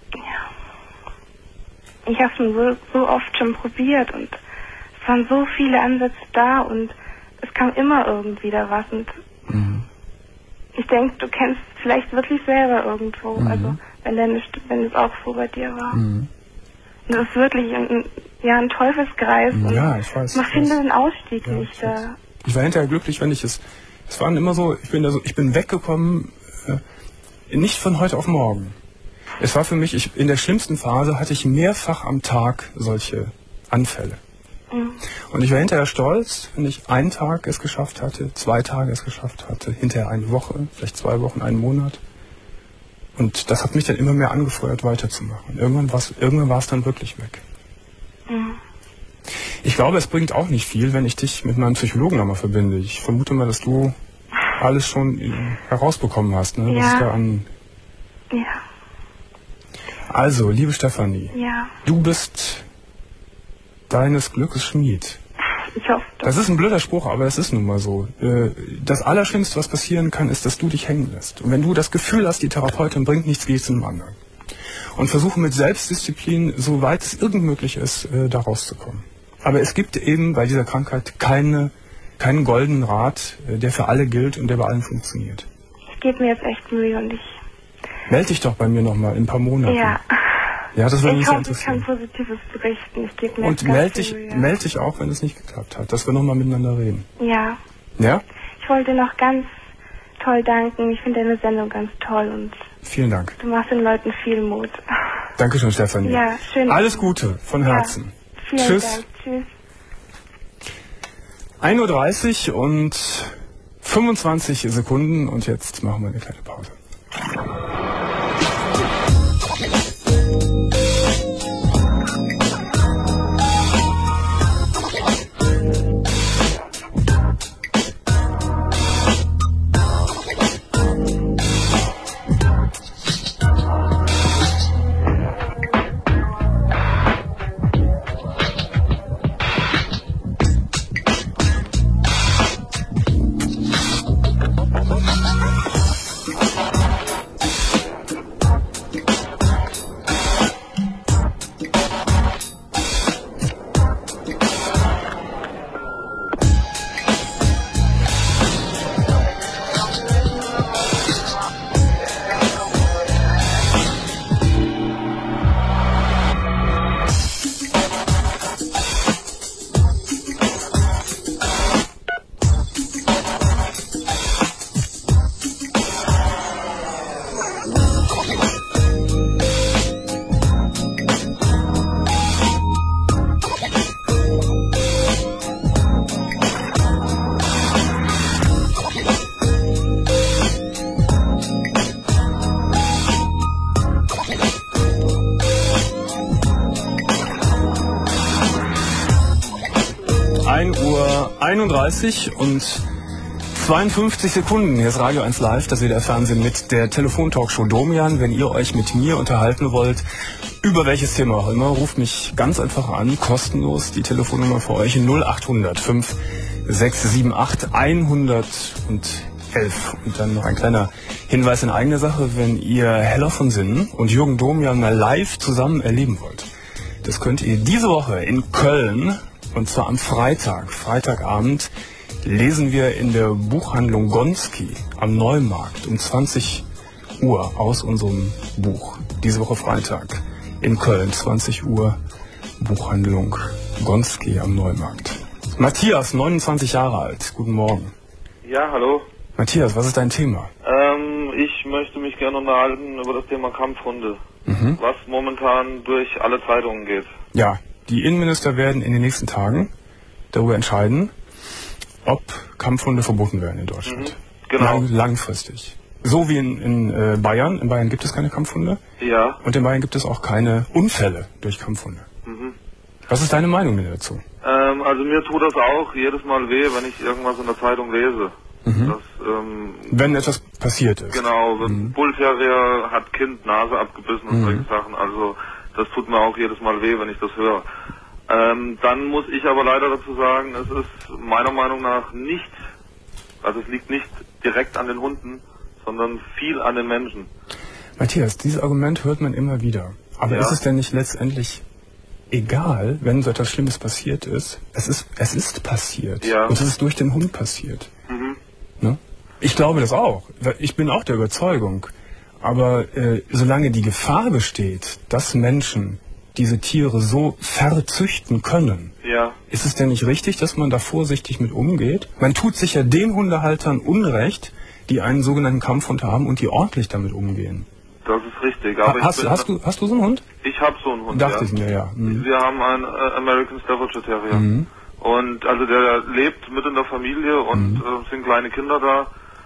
Ja. Ich habe es so, so oft schon probiert und es waren so viele Ansätze da und es kam immer irgendwie da was. Und mhm. ich denke, du kennst es vielleicht wirklich selber irgendwo, mhm. also wenn, deine, wenn es auch so bei dir war. Mhm. Und das ist wirklich ein, ja, ein Teufelskreis. Ja, ich weiß. Man ich findet weiß. den Ausstieg ja, nicht ich da. Ich war hinterher glücklich, wenn ich es... Es waren immer so, ich bin da so, ich bin weggekommen, äh, nicht von heute auf morgen. Es war für mich, ich, in der schlimmsten Phase hatte ich mehrfach am Tag solche Anfälle. Mhm. Und ich war hinterher stolz, wenn ich einen Tag es geschafft hatte, zwei Tage es geschafft hatte, hinterher eine Woche, vielleicht zwei Wochen, einen Monat. Und das hat mich dann immer mehr angefeuert, weiterzumachen. Irgendwann war es irgendwann war es dann wirklich weg. Mhm. Ich glaube, es bringt auch nicht viel, wenn ich dich mit meinem Psychologen nochmal verbinde. Ich vermute mal, dass du alles schon herausbekommen hast, ne? Ja. Was ist da an... Ja. Also, liebe Stefanie, ja. du bist deines Glückes Schmied. Ich hoffe. Das ist ein blöder Spruch, aber es ist nun mal so. Das Allerschlimmste, was passieren kann, ist, dass du dich hängen lässt. Und wenn du das Gefühl hast, die Therapeutin bringt nichts, geh zu einem anderen. Und versuche mit Selbstdisziplin, soweit es irgend möglich ist, da rauszukommen. Aber es gibt eben bei dieser Krankheit keine, keinen goldenen Rat, der für alle gilt und der bei allen funktioniert. Ich gebe mir jetzt echt Mühe und ich... Meld dich doch bei mir nochmal in ein paar Monaten. Ja. Ja, das würde mich sehr interessieren. Ich hoffe, ich kann Positives berichten. Ich gebe mir Und meld dich, Mühe. meld dich auch, wenn es nicht geklappt hat, dass wir nochmal miteinander reden. Ja. Ja? Ich wollte noch ganz toll danken. Ich finde deine Sendung ganz toll und... Vielen Dank. Du machst den Leuten viel Mut. Dankeschön, Stefanie. Ja, schön. Alles Gute, von Herzen. Ja. Vielen Tschüss. Dank. Tschüss. ein Uhr dreißig und fünfundzwanzig Sekunden und jetzt machen wir eine kleine Pause. ein Uhr einunddreißig und zweiundfünfzig Sekunden. Hier ist Radio eins Live, das W D R-Fernsehen mit der Telefontalkshow Domian. Wenn ihr euch mit mir unterhalten wollt, über welches Thema auch immer, ruft mich ganz einfach an, kostenlos. Die Telefonnummer für euch null achthundert fünf sechs sieben acht hundertelf. Und dann noch ein kleiner Hinweis in eigener Sache, wenn ihr Heller von Sinnen und Jürgen Domian mal live zusammen erleben wollt. Das könnt ihr diese Woche in Köln, und zwar am Freitag, Freitagabend, lesen wir in der Buchhandlung Gonski am Neumarkt um zwanzig Uhr aus unserem Buch. Diese Woche Freitag in Köln, zwanzig Uhr, Buchhandlung Gonski am Neumarkt. Matthias, neunundzwanzig Jahre alt. Guten Morgen. Ja, hallo. Matthias, was ist dein Thema? Ähm, ich möchte mich gerne unterhalten über das Thema Kampfhunde, mhm. was momentan durch alle Zeitungen geht. Ja, die Innenminister werden in den nächsten Tagen darüber entscheiden, ob Kampfhunde verboten werden in Deutschland. Mhm, genau. Lang, langfristig. So wie in, in äh, Bayern. In Bayern gibt es keine Kampfhunde. Ja. Und in Bayern gibt es auch keine Unfälle durch Kampfhunde. Mhm. Was ist deine Meinung denn dazu? Ähm, also mir tut das auch jedes Mal weh, wenn ich irgendwas in der Zeitung lese. Mhm. Dass, ähm, wenn etwas passiert ist. Genau, mhm. Bullterrier hat Kind Nase abgebissen und mhm. solche Sachen. Also das tut mir auch jedes Mal weh, wenn ich das höre. Ähm, dann muss ich aber leider dazu sagen, es ist meiner Meinung nach nicht, also es liegt nicht direkt an den Hunden, sondern viel an den Menschen. Matthias, dieses Argument hört man immer wieder. Aber ja. ist es denn nicht letztendlich egal, wenn so etwas Schlimmes passiert ist? Es ist, es ist passiert. Ja. Und es ist durch den Hund passiert. Mhm. Ne? Ich glaube das auch. Ich bin auch der Überzeugung. Aber äh, solange die Gefahr besteht, dass Menschen diese Tiere so verzüchten können, ja. ist es denn nicht richtig, dass man da vorsichtig mit umgeht? Man tut sich ja den Hundehaltern Unrecht, die einen sogenannten Kampfhund haben und die ordentlich damit umgehen. Das ist richtig. Aber hast, ich hast, du, hast du so einen Hund? Ich habe so einen Hund, Dachte ja. ich mir, ja. Mhm. Wir haben einen äh, American Staffordshire Terrier. Mhm. Und also der lebt mit in der Familie und mhm. äh, sind kleine Kinder da.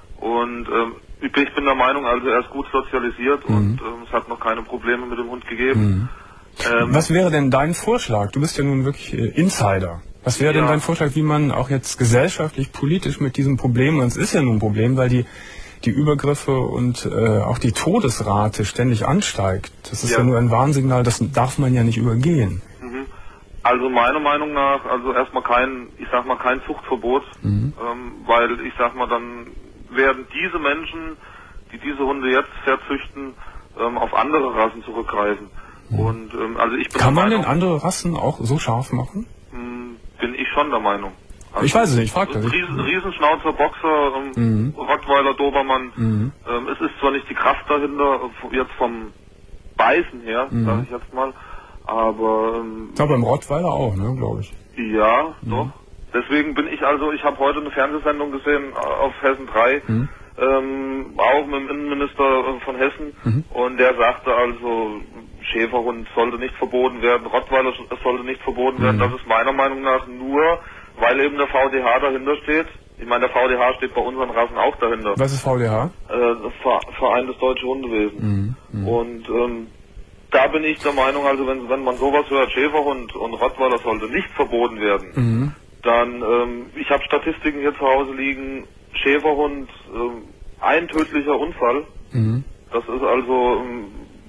Und ähm, ich bin der Meinung, also er ist gut sozialisiert mhm. und ähm, es hat noch keine Probleme mit dem Hund gegeben. Mhm. Ähm, Was wäre denn dein Vorschlag? Du bist ja nun wirklich äh, Insider. Was wäre ja. denn dein Vorschlag, wie man auch jetzt gesellschaftlich, politisch mit diesem Problem, und es ist ja nun ein Problem, weil die die Übergriffe und äh, auch die Todesrate ständig ansteigt. Das ist ja. ja nur ein Warnsignal, das darf man ja nicht übergehen. Mhm. Also meiner Meinung nach, also erstmal kein, ich sag mal kein Zuchtverbot, mhm. ähm, weil ich sag mal, dann werden diese Menschen, die diese Hunde jetzt verzüchten, ähm, auf andere Rassen zurückgreifen. Mhm. Und ähm, also ich bin Kann man Meinung, denn andere Rassen auch so scharf machen? Mh, bin ich schon der Meinung. Also ich weiß es nicht, ich frage das. Riesen, Riesenschnauzer, Boxer, ähm, mhm. Rottweiler, Dobermann. Mhm. Ähm, es ist zwar nicht die Kraft dahinter, jetzt vom Beißen her, mhm. sage ich jetzt mal, aber... Ähm, ja, beim Rottweiler auch, ne, glaube ich. Ja, mhm. doch. Deswegen bin ich also, ich habe heute eine Fernsehsendung gesehen auf Hessen drei, mhm. ähm, auch mit dem Innenminister von Hessen, mhm. und der sagte also, Schäferhund sollte nicht verboten werden, Rottweiler sollte nicht verboten werden. Mhm. Das ist meiner Meinung nach nur... weil eben der V D H dahinter steht. Ich meine, der V D H steht bei unseren Rassen auch dahinter. Was ist V D H? Äh, Verein des Deutschen Hundewesens. Mhm, mh. Und ähm, da bin ich der Meinung, also wenn, wenn man sowas hört, Schäferhund und Rottweiler sollte nicht verboten werden, mhm. dann, ähm, ich habe Statistiken hier zu Hause liegen, Schäferhund, ähm, ein tödlicher Unfall. Mhm. Das ist also ähm,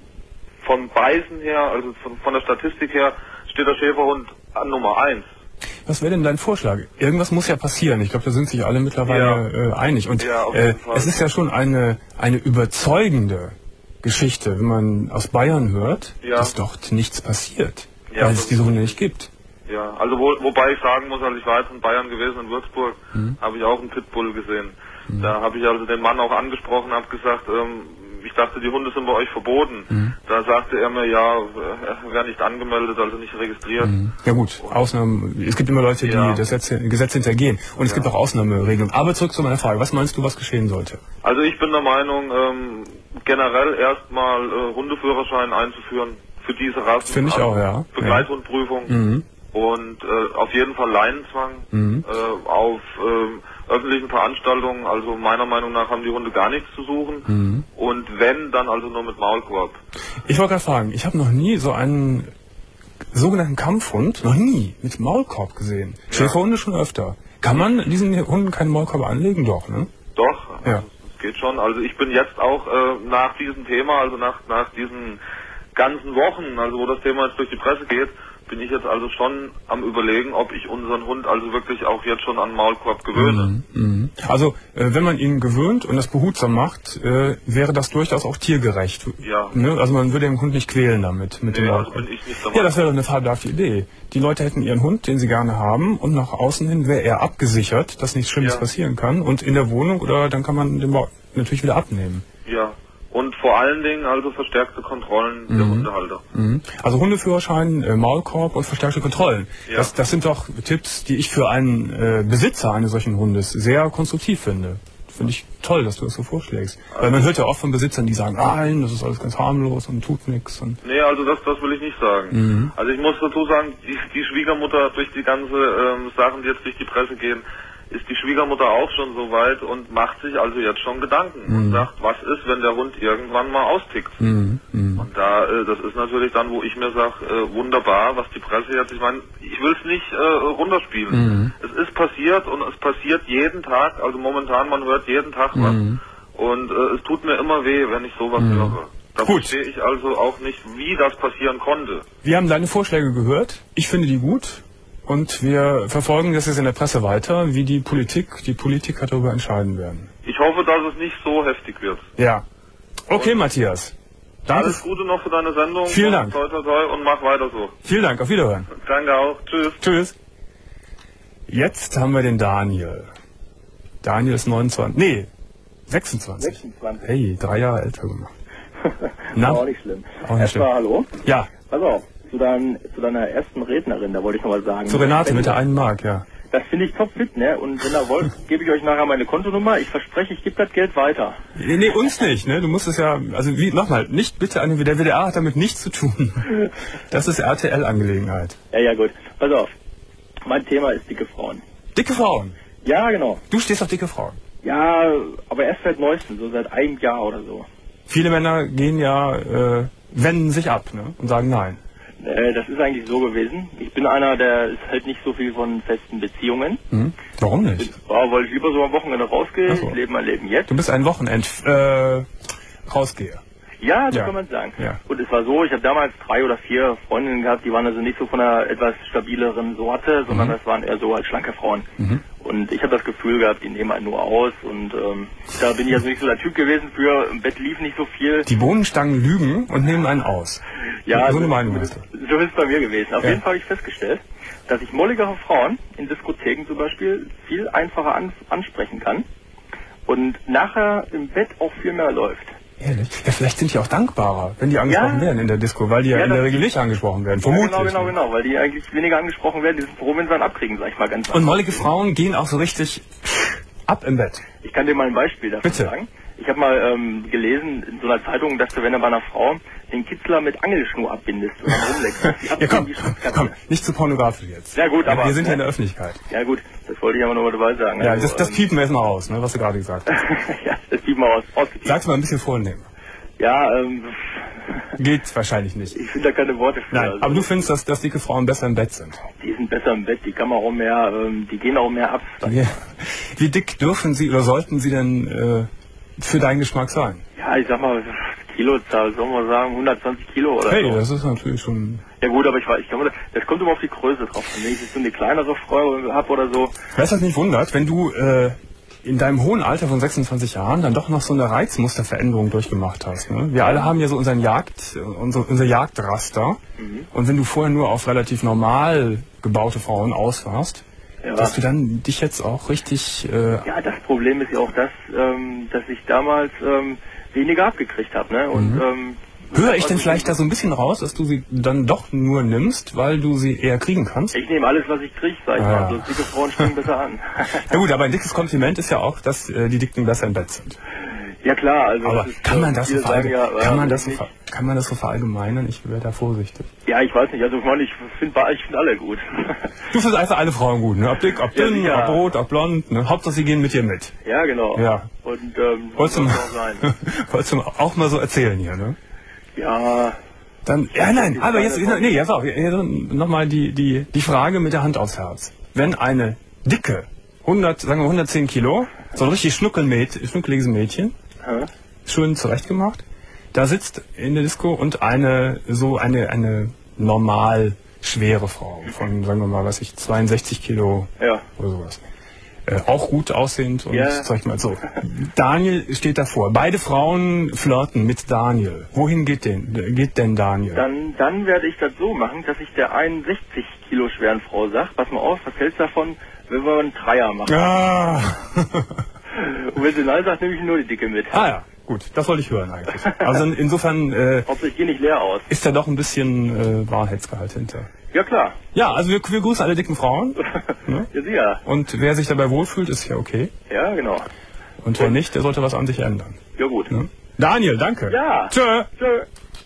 vom Beißen her, also von, von der Statistik her, steht der Schäferhund an Nummer eins. Was wäre denn dein Vorschlag? Irgendwas muss ja passieren. Ich glaube, da sind sich alle mittlerweile ja. äh, einig. Und ja, äh, es ist ja schon eine, eine überzeugende Geschichte, wenn man aus Bayern hört, ja. dass dort nichts passiert, ja, weil es diese Hunde nicht gibt. Ja, also wo, wobei ich sagen muss, also ich war jetzt in Bayern gewesen, in Würzburg, mhm. habe ich auch einen Pitbull gesehen. Mhm. Da habe ich also den Mann auch angesprochen, habe gesagt, ähm, ich dachte, die Hunde sind bei euch verboten. Mhm. Da sagte er mir, ja, er wäre nicht angemeldet, also nicht registriert. Mhm. Ja gut, Ausnahmen, es gibt immer Leute, die ja. das Gesetz hintergehen. Und ja. es gibt auch Ausnahmeregelungen. Aber zurück zu meiner Frage, was meinst du, was geschehen sollte? Also ich bin der Meinung, ähm, generell erstmal äh, Hundeführerschein einzuführen für diese Rassen. Finde ich also auch, ja. Begleithundprüfung. Mhm. Und äh, auf jeden Fall Leinenzwang mhm. äh, auf äh, öffentlichen Veranstaltungen. Also meiner Meinung nach haben die Hunde gar nichts zu suchen. Mhm. Und wenn, dann also nur mit Maulkorb. Ich wollte gerade fragen, ich habe noch nie so einen sogenannten Kampfhund, noch nie, mit Maulkorb gesehen. Ja. Schäferhunde schon öfter. Kann man diesen Hunden keinen Maulkorb anlegen? Doch, ne? Doch, ja. Also, das geht schon. Also ich bin jetzt auch äh, nach diesem Thema, also nach, nach diesen ganzen Wochen, also wo das Thema jetzt durch die Presse geht, bin ich jetzt also schon am Überlegen, ob ich unseren Hund also wirklich auch jetzt schon an Maulkorb gewöhne. Mhm, mh. Also äh, wenn man ihn gewöhnt und das behutsam macht, äh, wäre das durchaus auch tiergerecht. Ja. Ne? Also man würde den Hund nicht quälen damit. Mit nee, dem also bin ich nicht der ja, das wäre eine fabelhafte Idee. Die Leute hätten ihren Hund, den sie gerne haben, und nach außen hin wäre er abgesichert, dass nichts Schlimmes ja. passieren kann. Und in der Wohnung, oder dann kann man den Bau natürlich wieder abnehmen. Ja. Und vor allen Dingen also verstärkte Kontrollen mhm. der Hundehalter. Mhm. Also Hundeführerschein, äh, Maulkorb und verstärkte Kontrollen. Ja. Das, das sind doch Tipps, die ich für einen äh, Besitzer eines solchen Hundes sehr konstruktiv finde. Finde ich toll, dass du das so vorschlägst. Also weil man hört ja oft von Besitzern, die sagen, nein, das ist alles ganz harmlos und tut nichts. Nee, also das, das will ich nicht sagen. Mhm. Also ich muss dazu sagen, die, die Schwiegermutter durch die ganze ähm, Sachen, die jetzt durch die Presse gehen, ist die Schwiegermutter auch schon so weit und macht sich also jetzt schon Gedanken mhm. und sagt, was ist, wenn der Hund irgendwann mal austickt. Mhm. Mhm. Und da, äh, das ist natürlich dann, wo ich mir sage, äh, wunderbar, was die Presse jetzt, ich meine, ich will es nicht äh, runterspielen. Mhm. Es ist passiert und es passiert jeden Tag, also momentan, man hört jeden Tag was. Mhm. Und äh, es tut mir immer weh, wenn ich sowas mhm. höre. Da verstehe ich also auch nicht, wie das passieren konnte. Wir haben deine Vorschläge gehört. Ich finde die gut. Und wir verfolgen das jetzt in der Presse weiter, wie die Politik, die Politiker darüber entscheiden werden. Ich hoffe, dass es nicht so heftig wird. Ja. Okay, und Matthias. Danke. Alles Gute noch für deine Sendung. Vielen Dank. Toi, toi, toi und mach weiter so. Vielen Dank. Auf Wiederhören. Danke auch. Tschüss. Tschüss. Jetzt haben wir den Daniel. Daniel ist neunundzwanzig. Nee, sechsundzwanzig. sechsundzwanzig. Hey, drei Jahre älter gemacht. Na? Auch nicht schlimm. Auch nicht schlimm. Erstmal hallo. Ja. Pass auf. Zu, dein, zu deiner ersten Rednerin, da wollte ich noch mal sagen. Zu Renate mit der einen Mark, ja. Das finde ich topfit, ne? Und wenn ihr wollt, gebe ich euch nachher meine Kontonummer. Ich verspreche, ich gebe das Geld weiter. Nee, nee, uns nicht, ne? Du musst es ja, also wie, nochmal, nicht bitte an den, der W D R hat damit nichts zu tun. Das ist R T L-Angelegenheit. Ja, ja, gut. Pass auf. Mein Thema ist dicke Frauen. Dicke Frauen? Ja, genau. Du stehst auf dicke Frauen? Ja, aber erst seit neuestem, so seit einem Jahr oder so. Viele Männer gehen ja, äh, wenden sich ab, ne? Und sagen nein. Das ist eigentlich so gewesen. Ich bin einer, der ist halt nicht so viel von festen Beziehungen. Mhm. Warum nicht? Ja, weil ich lieber so am Wochenende rausgehe. So. Ich lebe mein Leben jetzt. Du bist ein Wochenend äh, Rausgeher. Ja, so ja. kann man sagen. Ja. Und es war so, ich habe damals drei oder vier Freundinnen gehabt, die waren also nicht so von einer etwas stabileren Sorte, sondern mhm. das waren eher so als schlanke Frauen. Mhm. Und ich habe das Gefühl gehabt, die nehmen einen nur aus. Und ähm, da bin ich also nicht so der Typ gewesen für. Im Bett lief nicht so viel. Die Bohnenstangen lügen und nehmen einen aus. Ja, so eine Meinung hast du. So ist es bei mir gewesen. Auf ja. jeden Fall habe ich festgestellt, dass ich molligere Frauen in Diskotheken zum Beispiel viel einfacher an, ansprechen kann. Und nachher im Bett auch viel mehr läuft. Ehrlich? Ja, vielleicht sind die auch dankbarer, wenn die angesprochen ja. werden in der Disco, weil die ja, ja in der Regel nicht angesprochen werden. Vermutlich. Ja, genau, genau, genau, weil die eigentlich weniger angesprochen werden. Die sind froh, wenn sie einen abkriegen, sag ich mal ganz Und mollige Frauen gehen auch so richtig ab im Bett. Ich kann dir mal ein Beispiel dafür Bitte. sagen. Ich habe mal ähm, gelesen in so einer Zeitung, dass du, wenn du bei einer Frau den Kitzler mit Angelschnur abbindest und dann rumleckst, die ja, komm, komm, nicht zu pornografisch jetzt. Ja gut, aber... Wir sind ja ne? in der Öffentlichkeit. Ja gut, das wollte ich aber nochmal dabei sagen. Ja, also, das, das ähm, piepen wir jetzt mal raus, ne, was du gerade gesagt hast. Ja, das piepen wir aus. Sag's mal ein bisschen vornehmen. Ja, ähm... Geht wahrscheinlich nicht. Ich finde da keine Worte für. Nein, also, aber du findest, dass, dass dicke Frauen besser im Bett sind? Die sind besser im Bett, die kann man auch mehr, ähm, die gehen auch mehr ab. Ja. Wie dick dürfen sie oder sollten sie denn äh, für deinen Geschmack sein? Ja, ich sag mal, Kilozahl, sollen wir sagen, hundertzwanzig Kilo oder hey, so. Hey, das ist natürlich schon... Ja gut, aber ich weiß, ich glaube, das kommt immer auf die Größe drauf an. Wenn ich jetzt so eine kleinere Frau habe oder so... Weißt du, was mich wundert, wenn du äh, in deinem hohen Alter von sechsundzwanzig Jahren dann doch noch so eine Reizmusterveränderung durchgemacht hast. Ne? Wir alle haben ja so unseren Jagd, unser, unser Jagdraster. Mhm. Und wenn du vorher nur auf relativ normal gebaute Frauen aus warst, ja. dass du dann dich jetzt auch richtig... Äh, ja, das Problem ist ja auch das, ähm, dass ich damals ähm, weniger abgekriegt habe. Ne? Und mhm. ähm, höre ich denn vielleicht da so ein bisschen raus, dass du sie dann doch nur nimmst, weil du sie eher kriegen kannst? Ich nehme alles, was ich kriege, sag ich ah, mal. Ja. So dicke Frauen springen besser an. Ja gut, aber ein dickes Kompliment ist ja auch, dass äh, die Dicken besser im Bett sind. Ja klar, also aber ist, kann man das so sagen, ja, kann man das so kann man das so verallgemeinern? Ich wäre da vorsichtig. Ja, ich weiß nicht. Also ich meine, ich finde ich find alle gut. Du findest einfach alle Frauen gut, ne? Ob dick, ob dünn, ja, ob rot, ob blond, ne? Hauptsache sie gehen mit dir mit. Ja, genau. Ja. Und ähm, wolltest du mal, wolltest du auch mal so erzählen hier, ne? Ja. Dann, ja, nein, aber jetzt, nee, jetzt auch, nochmal die, die, die Frage mit der Hand aufs Herz. Wenn eine dicke, hundert, sagen wir hundertzehn Kilo, so ein richtig schnuckeliges Mädchen, ja. schön zurechtgemacht, da sitzt in der Disco und eine, so eine, eine normal schwere Frau von, sagen wir mal, was ich, zweiundsechzig Kilo ja. oder sowas. Äh, auch gut aussehend und ja. sag ich mal so. Daniel steht davor. Beide Frauen flirten mit Daniel. Wohin geht denn, geht denn Daniel? Dann, dann werde ich das so machen, dass ich der einundsechzig Kilo schweren Frau sage, pass mal auf, was hältst du davon, wenn wir einen Dreier machen? Ah. Und wenn sie nein sagt, nehme ich nur die Dicke mit. Ah ja. gut, das wollte ich hören eigentlich. Also insofern äh, Hauptsächlich gehe nicht leer aus. ist da doch ein bisschen äh, Wahrheitsgehalt hinter. Ja, klar. Ja, also wir, wir grüßen alle dicken Frauen. Ne? Ja, sicher. Und wer sich dabei wohlfühlt, ist ja okay. Ja, genau. Und wer nicht, der sollte was an sich ändern. Ja, gut. Ne? Daniel, danke. Ja. Tschö. Tschö.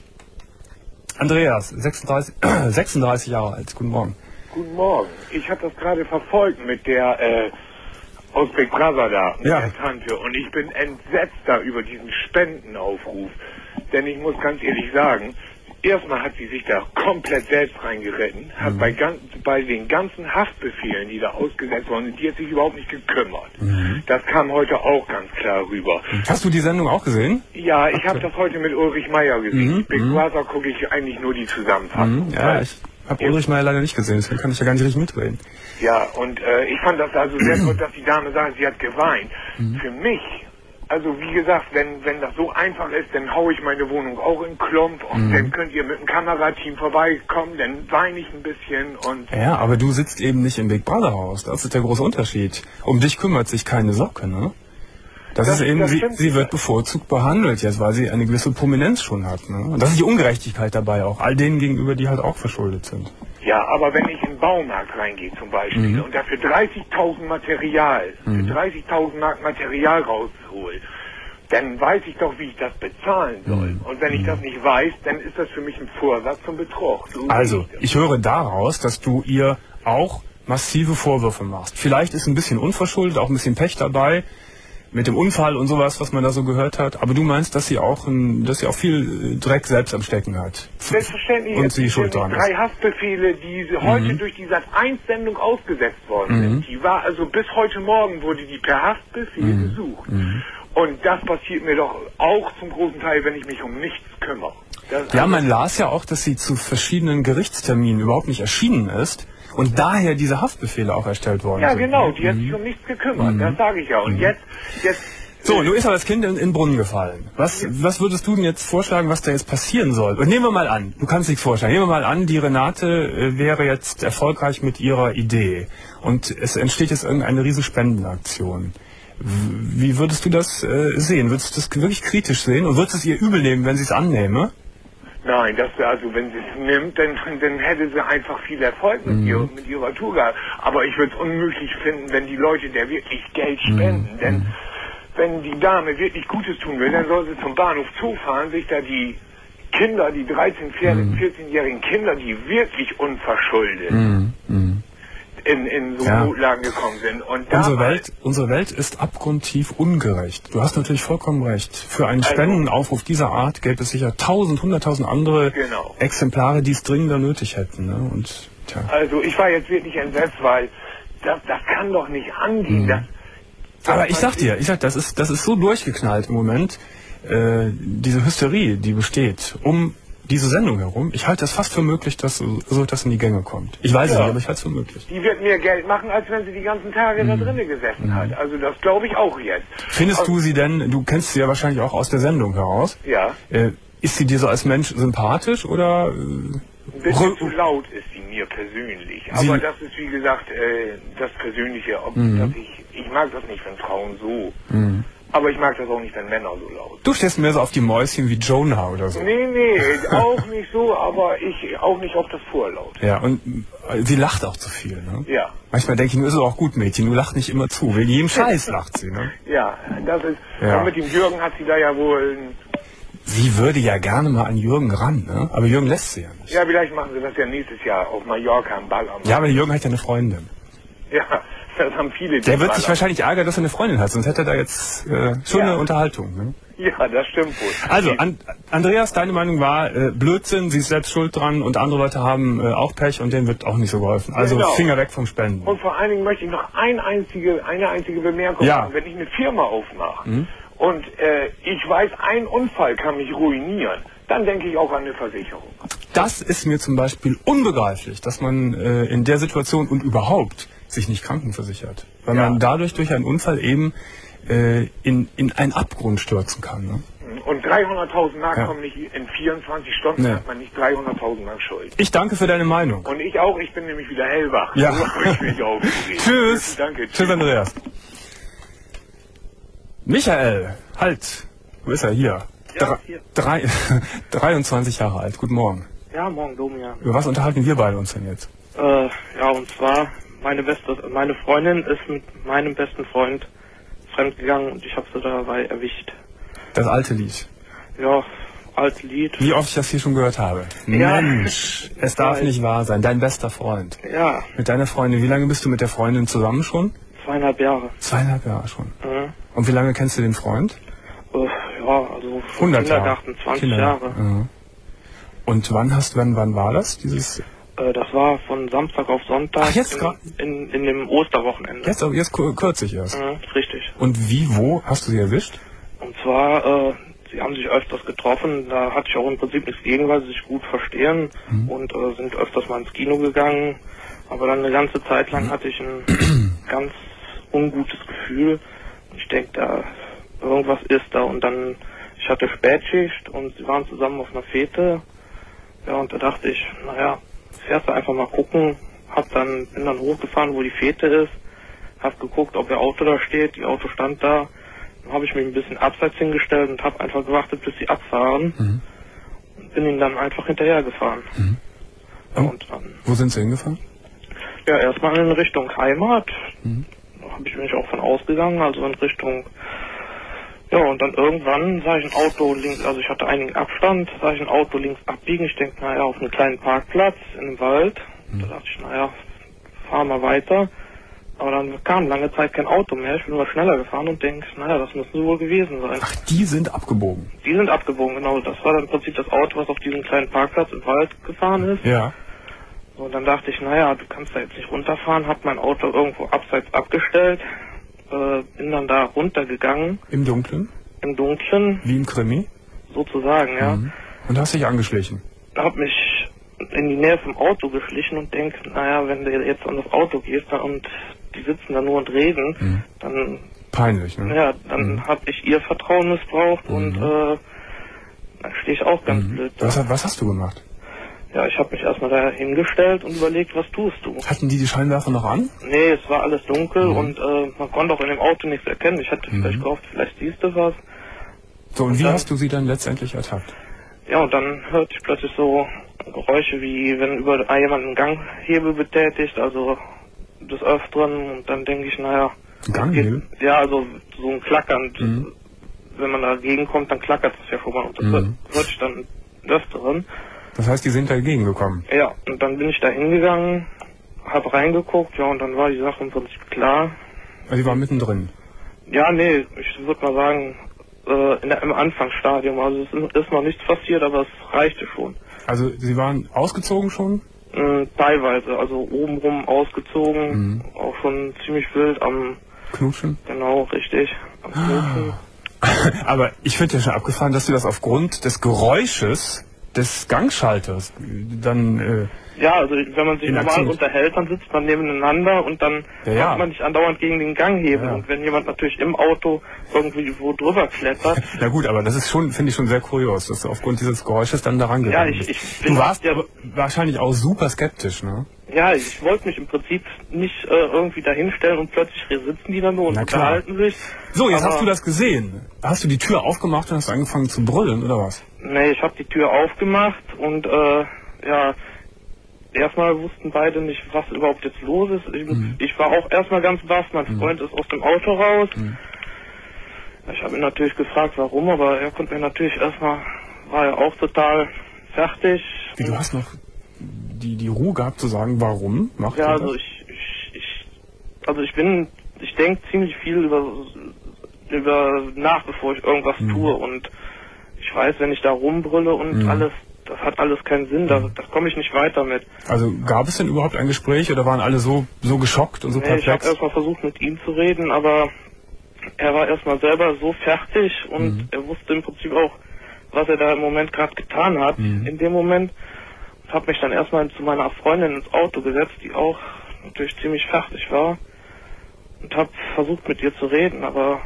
Andreas, sechsunddreißig, sechsunddreißig Jahre alt. Guten Morgen. Guten Morgen. Ich habe das gerade verfolgt mit der äh, aus Big Brother da, mit Ja. der Tante. Und ich bin entsetzt da über diesen Spendenaufruf. Denn ich muss ganz ehrlich sagen, erstmal hat sie sich da komplett selbst reingeritten, hat Mhm. bei, gan bei den ganzen Haftbefehlen, die da ausgesetzt worden sind, die hat sich überhaupt nicht gekümmert. Mhm. Das kam heute auch ganz klar rüber. Hast du die Sendung auch gesehen? Ja, ich habe das heute mit Ulrich Meier gesehen. Mhm, Big mhm. Brother gucke ich eigentlich nur die Zusammenfassung. Mhm, ja, ich habe Ulrich Meier leider nicht gesehen, deswegen kann ich ja gar nicht richtig mitreden. Ja, und äh, ich fand das also sehr gut, dass die Dame sagt, sie hat geweint. Mhm. Für mich, also wie gesagt, wenn wenn das so einfach ist, dann haue ich meine Wohnung auch in Klump und Mhm. dann könnt ihr mit dem Kamerateam vorbeikommen, dann weine ich ein bisschen und Ja, aber du sitzt eben nicht im Big Brother Haus. Das ist der große Unterschied. Um dich kümmert sich keine Socke, ne? Das, Das- ist eben, das sie, stimmt. sie wird bevorzugt behandelt jetzt, weil sie eine gewisse Prominenz schon hat. Ne? Und das ist die Ungerechtigkeit dabei auch, all denen gegenüber, die halt auch verschuldet sind. ja, aber wenn ich in den Baumarkt reingehe zum Beispiel Mhm. und dafür dreißigtausend Material, für dreißigtausend Mark Material raushol, dann weiß ich doch, wie ich das bezahlen soll. Mhm. Und wenn ich das nicht weiß, dann ist das für mich ein Vorsatz zum Betrug. So Also, sehe ich das. ich höre daraus, dass du ihr auch massive Vorwürfe machst. Vielleicht ist ein bisschen unverschuldet, auch ein bisschen Pech dabei, mit dem Unfall und sowas, was man da so gehört hat. Aber du meinst, dass sie auch, ein, dass sie auch viel äh, Dreck selbst am Stecken hat. Selbstverständlich. Und es sie gibt schuld ja dran drei ist. Haftbefehle, die heute durch die Sat eins Sendung ausgesetzt worden sind. Die war also bis heute Morgen wurde die per Haftbefehl gesucht. Und das passiert mir doch auch zum großen Teil, wenn ich mich um nichts kümmere. Das, Ja, man las ja auch, dass sie zu verschiedenen Gerichtsterminen überhaupt nicht erschienen ist und daher diese Haftbefehle auch erstellt worden ja sind. genau, die hat sich um nichts gekümmert. Das sage ich ja. Und jetzt, jetzt So, du ist aber das Kind in, in den Brunnen gefallen. Was, was würdest du denn jetzt vorschlagen, was da jetzt passieren soll? Und nehmen wir mal an, du kannst nichts vorschlagen, nehmen wir mal an, die Renate äh, wäre jetzt erfolgreich mit ihrer Idee und es entsteht jetzt irgendeine riesen Spendenaktion. W- Wie würdest du das äh, sehen? Würdest du das wirklich kritisch sehen und würdest du es ihr übel nehmen, wenn sie es annehme? Nein, das also wenn sie es nimmt, dann, dann hätte sie einfach viel Erfolg mit, ihr, mit ihrer Tour gehabt. Aber ich würde es unmöglich finden, wenn die Leute der wirklich Geld spenden. Denn wenn die Dame wirklich Gutes tun will, dann soll sie zum Bahnhof Zoo fahren, sich da die Kinder, die dreizehn-, vierzehnjährigen Kinder, die wirklich unverschuldet in, in so Ja. Notlagen gekommen sind. Und da Unsere mal- Welt, unsere Welt ist abgrundtief ungerecht. Du hast natürlich vollkommen recht. Für einen Also- Spendenaufruf dieser Art gäbe es sicher tausend, hunderttausend andere Genau. Exemplare, die es dringender nötig hätten. Ne? Und tja. Also ich war jetzt wirklich entsetzt, weil das, das kann doch nicht angehen. Das, das Aber ich sag man- dir, ich sag, das ist, das ist so durchgeknallt im Moment, äh, diese Hysterie, die besteht, um diese Sendung herum. Ich halte es fast für möglich, dass so so etwas in die Gänge kommt. Ich weiß es Ja. nicht, aber ich halte es für möglich. Die wird mehr Geld machen, als wenn sie die ganzen Tage da drinnen gesessen hat. Also das glaube ich auch jetzt. Findest Und- du sie denn, du kennst sie ja wahrscheinlich auch aus der Sendung heraus, Ja, äh, ist sie dir so als Mensch sympathisch oder... Äh, ein bisschen Rü- zu laut ist sie mir persönlich. Sie- Aber das ist wie gesagt äh, das Persönliche. Ob, dass ich, ich mag das nicht, wenn Frauen so. Aber ich mag das auch nicht, wenn Männer so laut. Du stehst mehr so auf die Mäuschen wie Jonah oder so. Nee, nee, auch nicht so, aber ich auch nicht auf das Vorlaut. Ja, und äh, sie lacht auch zu viel, ne? Ja, Manchmal denke ich, nur ist es auch gut, Mädchen, du lach nicht immer zu. Wegen jedem Scheiß lacht sie, ne? ja, das ist. Ja. Und mit dem Jürgen hat sie da ja wohl. Ein, Sie würde ja gerne mal an Jürgen ran, ne? Aber Jürgen lässt sie ja nicht. ja, vielleicht machen sie das ja nächstes Jahr auf Mallorca am Ballermann. Ja, aber Jürgen hat ja eine Freundin. Ja, das haben viele. Der die wird sich Baller- wahrscheinlich ärgern, dass er eine Freundin hat, sonst hätte er da jetzt äh, schon Ja. eine Unterhaltung. Ne? Ja, das stimmt wohl. Also, an, Andreas, deine Meinung war äh, Blödsinn, sie ist selbst schuld dran und andere Leute haben äh, auch Pech und denen wird auch nicht so geholfen. Also Genau. Finger weg vom Spenden. Und vor allen Dingen möchte ich noch ein einzige, eine einzige Bemerkung Ja. machen. Wenn ich eine Firma aufmache und äh, ich weiß, ein Unfall kann mich ruinieren, dann denke ich auch an eine Versicherung. Das ist mir zum Beispiel unbegreiflich, dass man äh, in der Situation und überhaupt sich nicht krankenversichert. Weil Ja. man dadurch durch einen Unfall eben äh, in, in einen Abgrund stürzen kann. Ne? Und dreihunderttausend Mark Ja. kommen nicht in vierundzwanzig Stunden, Nee. hat man nicht dreihunderttausend Mark Schuld. Ich danke für deine Meinung. Und ich auch, ich bin nämlich wieder hellwach. Ja. So hab ich mich aufgeregt. Tschüss. Danke. Tschüss, Andreas. Michael, halt. Wo ist er? Hier. Ja, Dre hier. Drei, dreiundzwanzig Jahre alt. Guten Morgen. Ja, morgen, Domian. Über was unterhalten wir beide uns denn jetzt? Äh, ja, und zwar, meine beste, meine Freundin ist mit meinem besten Freund fremdgegangen und ich habe sie dabei erwischt. Das alte Lied. Ja, altes Lied. Wie oft ich das hier schon gehört habe. Ja. Mensch, es darf Ja. nicht wahr sein. Dein bester Freund. Ja, Mit deiner Freundin. Wie lange bist du mit der Freundin zusammen schon? zweieinhalb Jahre. Zweieinhalb Jahre schon. Mhm. Und wie lange kennst du den Freund? Äh, ja, also vom hundert Jahre. Kindergarten, zwanzig Kinder- Jahre. Mhm. Und wann hast wann, wann war das? Dieses Äh, das war von Samstag auf Sonntag Ach, jetzt in, grad? in, in dem Osterwochenende. jetzt, aber jetzt kur- kürzlich erst. Mhm, richtig. Und wie, wo hast du sie erwischt? Und zwar, äh, sie haben sich öfters getroffen, da hatte ich auch im Prinzip nichts gegen, weil sie sich gut verstehen und äh, sind öfters mal ins Kino gegangen. Aber dann eine ganze Zeit lang hatte ich ein ganz ungutes Gefühl. Ich denke, da irgendwas ist da. Und dann, ich hatte Spätschicht und sie waren zusammen auf einer Fete. Ja, und da dachte ich, naja, fährst du einfach mal gucken. Hab dann, bin dann hochgefahren, wo die Fete ist. Hab geguckt, ob ihr Auto da steht. Die Auto stand da. Dann habe ich mich ein bisschen abseits hingestellt und habe einfach gewartet, bis sie abfahren. Mhm. Und bin ihnen dann einfach hinterher gefahren. Mhm. Ja, Oh. und dann, Wo sind sie hingefahren? ja, erstmal in Richtung Heimat. Mhm. Da habe ich mich auch von ausgegangen, also in Richtung. Ja, und dann irgendwann sah ich ein Auto links, also ich hatte einigen Abstand, sah ich ein Auto links abbiegen. Ich denke, naja, auf einem kleinen Parkplatz in einem Wald. Da dachte ich, naja, fahr mal weiter. Aber dann kam lange Zeit kein Auto mehr. Ich bin mal schneller gefahren und denke, naja, das müssen sie wohl gewesen sein. Ach, die sind abgebogen. Die sind abgebogen, genau. Das war dann im Prinzip das Auto, was auf diesem kleinen Parkplatz im Wald gefahren ist. Ja. So, und dann dachte ich, naja, du kannst da jetzt nicht runterfahren. Hab mein Auto irgendwo abseits abgestellt. Äh, bin dann da runtergegangen, Im Dunkeln? im Dunkeln, Wie im Krimi? sozusagen, ja. Mhm. Und hast dich angeschlichen? Hab mich in die Nähe vom Auto geschlichen und denk, naja, wenn du jetzt an das Auto gehst da und die sitzen da nur und reden, Mhm. dann, Peinlich, ne? ja, dann Mhm. hab ich ihr Vertrauen missbraucht und Mhm. äh, dann stehe ich auch ganz Mhm. blöd da. Was, was hast du gemacht? Ja, ich habe mich erstmal da hingestellt und überlegt, was tust du? Hatten die die Scheinwerfer noch an? Nee, es war alles dunkel Mhm. und äh, man konnte auch in dem Auto nichts erkennen. Ich hatte Mhm. vielleicht gehofft, vielleicht siehst du was. So, und Und wie dann- hast du sie dann letztendlich ertappt? Ja, und dann hörte ich plötzlich so Geräusche, wie wenn über jemand einen Ganghebel betätigt, also des Öfteren. Und dann denke ich, naja... Ein Ganghebel? geht- Ja, also so ein Klackern. Mhm. Wenn man dagegen kommt, dann klackert es ja schon mal. Und das Mhm. hör- hörte ich dann des Öfteren. Das heißt, die sind dagegen gekommen. Ja, und dann bin ich da hingegangen, hab reingeguckt, ja, und dann war die Sache im Prinzip klar. Also die waren mittendrin. Ja, nee, ich würde mal sagen, äh, in der, im Anfangsstadium. Also es ist, ist noch nichts passiert, aber es reichte schon. Also sie waren ausgezogen schon? Äh, teilweise, also obenrum ausgezogen, Mhm. auch schon ziemlich wild am, Knutschen? genau, richtig, am Knutschen. Aber ich finde ja schon abgefahren, dass du das aufgrund des Geräusches des Gangschalters dann... Äh, Ja, also wenn man sich In normal Aktion. unterhält, dann sitzt man nebeneinander und dann Ja, ja. kommt man nicht andauernd gegen den Ganghebel. Ja. Und wenn jemand natürlich im Auto irgendwie wo drüber klettert, Na gut, aber das ist schon, finde ich schon sehr kurios, dass du aufgrund dieses Geräusches dann daran ja, gegangen ich, bist. ich bin Du warst ja, aber wahrscheinlich auch super skeptisch, ne? ja, ich wollte mich im Prinzip nicht äh, irgendwie dahinstellen und plötzlich sitzen die dann nur und Na klar. unterhalten sich. So, jetzt Aber- hast du das gesehen. Hast du die Tür aufgemacht und hast angefangen zu brüllen, oder was? Nee, ich habe die Tür aufgemacht und äh, ja, erstmal wussten beide nicht, was überhaupt jetzt los ist. Ich, Mhm. ich war auch erstmal ganz baff, mein Freund ist aus dem Auto raus. Mhm. Ich habe ihn natürlich gefragt, warum, aber er konnte mir natürlich erstmal, war er auch total fertig. Wie, du hast noch die, die Ruhe gehabt zu sagen, warum macht Ja, er also das? ich, ich, ich, also ich bin, ich denke ziemlich viel über, über nach, bevor ich irgendwas Mhm. tue und ich weiß, wenn ich da rumbrülle und Mhm. alles, das hat alles keinen Sinn, da, da komme ich nicht weiter mit. Also gab es denn überhaupt ein Gespräch oder waren alle so, so geschockt und so Nee, ich habe perplex? erstmal versucht mit ihm zu reden, aber er war erstmal selber so fertig und Mhm. er wusste im Prinzip auch, was er da im Moment gerade getan hat, Mhm. in dem Moment. Ich habe mich dann erstmal zu meiner Freundin ins Auto gesetzt, die auch natürlich ziemlich fertig war und habe versucht mit ihr zu reden, aber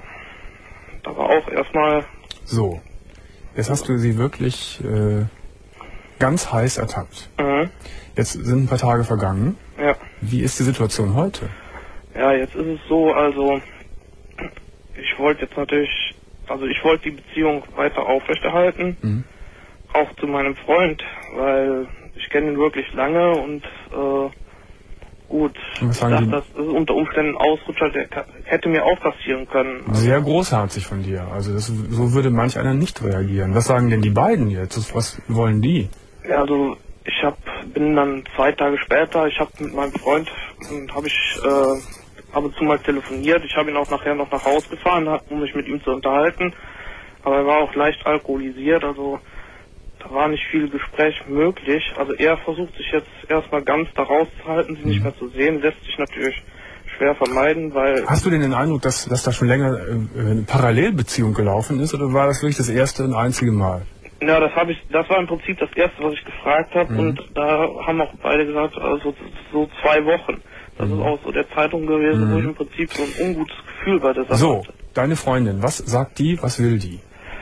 da war auch erstmal, So, jetzt hast du sie wirklich äh, ganz heiß ertappt. mhm, Jetzt sind ein paar Tage vergangen. ja. Wie ist die Situation heute? Ja, jetzt ist es so, also ich wollte jetzt natürlich also ich wollte die Beziehung weiter aufrechterhalten, mhm. auch zu meinem Freund, weil ich kenne ihn wirklich lange und äh, gut, ich dachte, das ist unter Umständen ein Ausrutscher, der hätte mir auch passieren können. Sehr großherzig von dir. Also das, so würde manch einer nicht reagieren. Was sagen denn die beiden jetzt? Was wollen die? Ja, also ich hab, bin dann zwei Tage später, ich habe mit meinem Freund, habe ich äh, ab und zu mal telefoniert. Ich habe ihn auch nachher noch nach Hause gefahren, um mich mit ihm zu unterhalten. Aber er war auch leicht alkoholisiert, also da war nicht viel Gespräch möglich. Also er versucht sich jetzt erstmal ganz da rauszuhalten, sie mhm. nicht mehr zu sehen. Lässt sich natürlich schwer vermeiden, weil... Hast du denn den Eindruck, dass, dass da schon länger äh, eine Parallelbeziehung gelaufen ist, oder war das wirklich das erste und einzige Mal? Ja, das habe ich, das war im Prinzip das erste, was ich gefragt habe, mhm. und da haben auch beide gesagt, also so zwei Wochen. Das mhm. ist auch so der Zeitraum gewesen, mhm. wo ich im Prinzip so ein ungutes Gefühl bei der Sache So, hatte. Deine Freundin, was sagt die, was will die?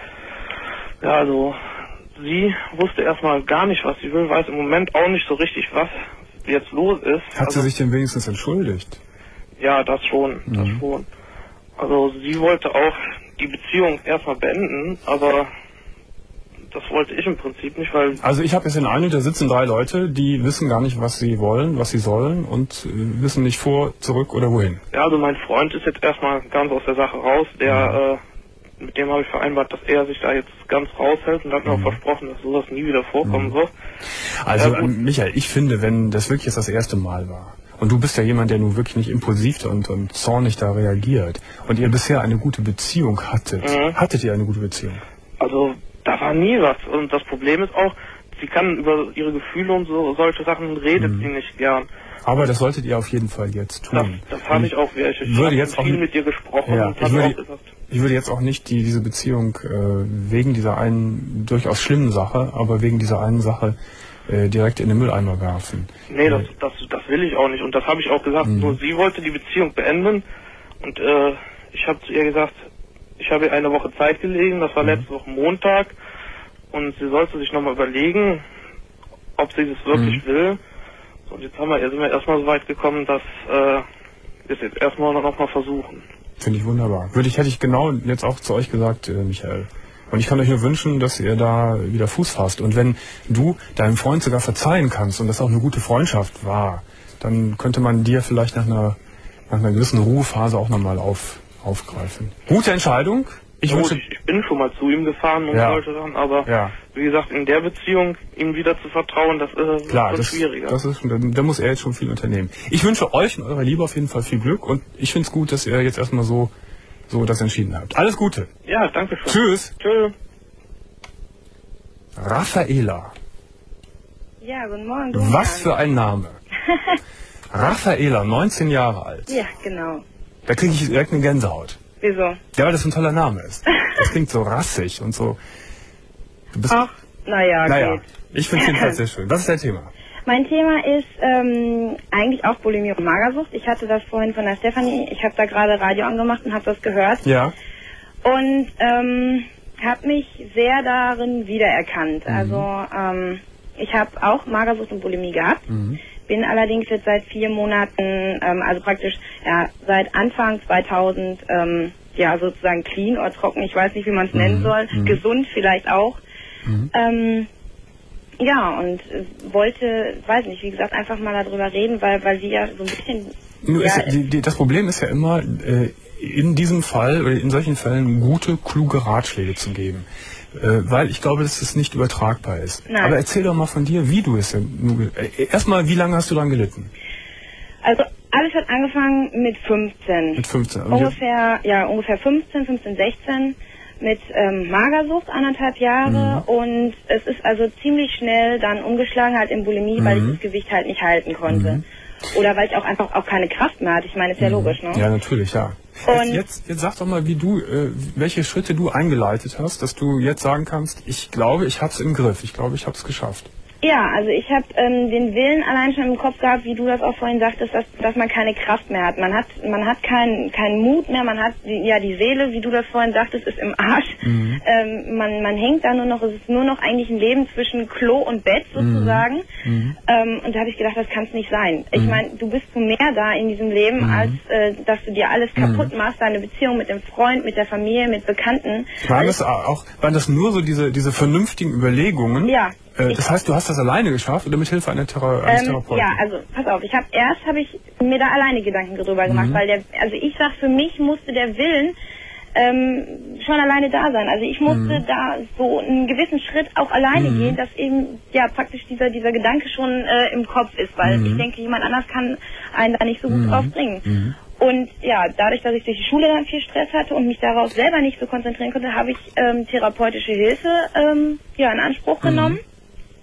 Ja, also... Sie wusste erstmal gar nicht, was sie will, weiß im Moment auch nicht so richtig, was jetzt los ist. Hat also, sie sich denn wenigstens entschuldigt? Ja, das schon, mhm. das schon. Also sie wollte auch die Beziehung erstmal beenden, aber das wollte ich im Prinzip nicht, weil... Also ich habe jetzt den Eindruck, da sitzen drei Leute, die wissen gar nicht, was sie wollen, was sie sollen und äh, wissen nicht vor, zurück oder wohin. Ja, also mein Freund ist jetzt erstmal ganz aus der Sache raus, der... Mhm. Äh, Mit dem habe ich vereinbart, dass er sich da jetzt ganz raushält und hat mir mhm. auch versprochen, dass sowas nie wieder vorkommen mhm. wird. Also ja, Michael, ich finde, wenn das wirklich jetzt das erste Mal war und du bist ja jemand, der nun wirklich nicht impulsiv und, und zornig da reagiert und ihr bisher eine gute Beziehung hattet, mhm. hattet ihr eine gute Beziehung? Also da war nie was und das Problem ist auch, sie kann über ihre Gefühle und so solche Sachen redet mhm. sie nicht gern. Aber das solltet ihr auf jeden Fall jetzt tun. Das, das habe ich auch wirklich. Ich würde jetzt viel auch mit ihr gesprochen ja, und ich habe würde, auch gesagt... Ich würde jetzt auch nicht die, diese Beziehung äh, wegen dieser einen durchaus schlimmen Sache, aber wegen dieser einen Sache äh, direkt in den Mülleimer werfen. Nee, das, das, das will ich auch nicht. Und das habe ich auch gesagt. Mhm. Nur sie wollte die Beziehung beenden. Und äh, ich habe zu ihr gesagt, ich habe ihr eine Woche Zeit gelegen. Das war mhm. letzte Woche Montag. Und sie sollte sich nochmal überlegen, ob sie das wirklich mhm. will. So, und jetzt haben wir, sind wir erstmal so weit gekommen, dass äh, wir es jetzt erstmal noch mal versuchen. Finde ich wunderbar. Würde ich, hätte ich genau jetzt auch zu euch gesagt, äh, Michael. Und ich kann euch nur wünschen, dass ihr da wieder Fuß fasst. Und wenn du deinem Freund sogar verzeihen kannst und das auch eine gute Freundschaft war, dann könnte man dir vielleicht nach einer, nach einer gewissen Ruhephase auch nochmal auf, aufgreifen. Gute Entscheidung. Ich, ja, wünsche, gut, ich bin schon mal zu ihm gefahren und ja. solche Sachen, aber ja. wie gesagt, in der Beziehung ihm wieder zu vertrauen, das ist Klar, schon das, schwieriger. Das ist, da, da muss er jetzt schon viel unternehmen. Ich wünsche euch und eurer Liebe auf jeden Fall viel Glück und ich finde es gut, dass ihr jetzt erstmal so, so das entschieden habt. Alles Gute. Ja, danke schön. Tschüss. Tschüss. Raffaela. Ja, guten Morgen. Guten Was Morgen. Für ein Name. Raffaela, neunzehn Jahre alt. Ja, genau. Da kriege ich direkt eine Gänsehaut. Wieso? Ja, weil das ein toller Name ist. Das klingt so rassig und so. Du bist Ach, naja, naja, geht. Ich finde es jedenfalls sehr schön. Was ist dein Thema? Mein Thema ist ähm, eigentlich auch Bulimie und Magersucht. Ich hatte das vorhin von der Stefanie. Ich habe da gerade Radio angemacht und habe das gehört. Ja. Und ähm, habe mich sehr darin wiedererkannt. Mhm. Also ähm, ich habe auch Magersucht und Bulimie gehabt. Mhm. Bin allerdings jetzt seit vier Monaten, ähm, also praktisch ja, seit Anfang zweitausend, ähm, ja sozusagen clean oder trocken, ich weiß nicht, wie man es mhm. nennen soll, mhm. gesund vielleicht auch. Mhm. Ähm, ja, und äh, wollte, weiß nicht, wie gesagt, einfach mal darüber reden, weil, weil sie ja so ein bisschen... Nur ja, ist, die, die, das Problem ist ja immer, äh, in diesem Fall oder in solchen Fällen gute, kluge Ratschläge zu geben. Äh, weil ich glaube, dass es nicht übertragbar ist. Nein. Aber erzähl doch mal von dir, wie du es... Äh, erstmal, wie lange hast du daran gelitten? Also alles hat angefangen mit fünfzehn. Mit fünfzehn. Und ungefähr, ja, ungefähr fünfzehn, fünfzehn, sechzehn mit ähm, Magersucht, anderthalb Jahre. Mhm. Und es ist also ziemlich schnell dann umgeschlagen halt in Bulimie, mhm. weil ich das Gewicht halt nicht halten konnte. Mhm. Oder weil ich auch einfach auch keine Kraft mehr hatte. Ich meine, ist ja mhm. logisch, ne? Ja, natürlich, ja. Jetzt, jetzt, jetzt sag doch mal, wie du, äh, welche Schritte du eingeleitet hast, dass du jetzt sagen kannst, ich glaube, ich hab's im Griff, ich glaube, ich hab's geschafft. Ja, also ich habe ähm, den Willen allein schon im Kopf gehabt, wie du das auch vorhin sagtest, dass, dass man keine Kraft mehr hat. Man hat man hat keinen keinen Mut mehr, man hat die, ja die Seele, wie du das vorhin sagtest, ist im Arsch. Mhm. Ähm, man man hängt da nur noch, es ist nur noch eigentlich ein Leben zwischen Klo und Bett sozusagen. Mhm. Ähm, und da habe ich gedacht, das kann es nicht sein. Ich meine, du bist zu mehr da in diesem Leben, mhm. als äh, dass du dir alles kaputt mhm. machst, deine Beziehung mit dem Freund, mit der Familie, mit Bekannten. Waren das auch, waren das nur so diese diese vernünftigen Überlegungen? Ja. Äh, das heißt, du hast das alleine geschafft oder mit Hilfe einer Thera eines ähm, Therapeuten? Ja, also pass auf, ich habe erst habe ich mir da alleine Gedanken drüber gemacht, mhm. weil der, also ich sag, für mich musste der Willen ähm, schon alleine da sein. Also ich musste mhm. da so einen gewissen Schritt auch alleine mhm. gehen, dass eben ja praktisch dieser dieser Gedanke schon äh, im Kopf ist, weil mhm. ich denke, jemand anders kann einen da nicht so gut mhm. drauf bringen. Mhm. Und ja, dadurch, dass ich durch die Schule dann viel Stress hatte und mich darauf selber nicht so konzentrieren konnte, habe ich ähm, therapeutische Hilfe ähm, ja in Anspruch genommen. Mhm.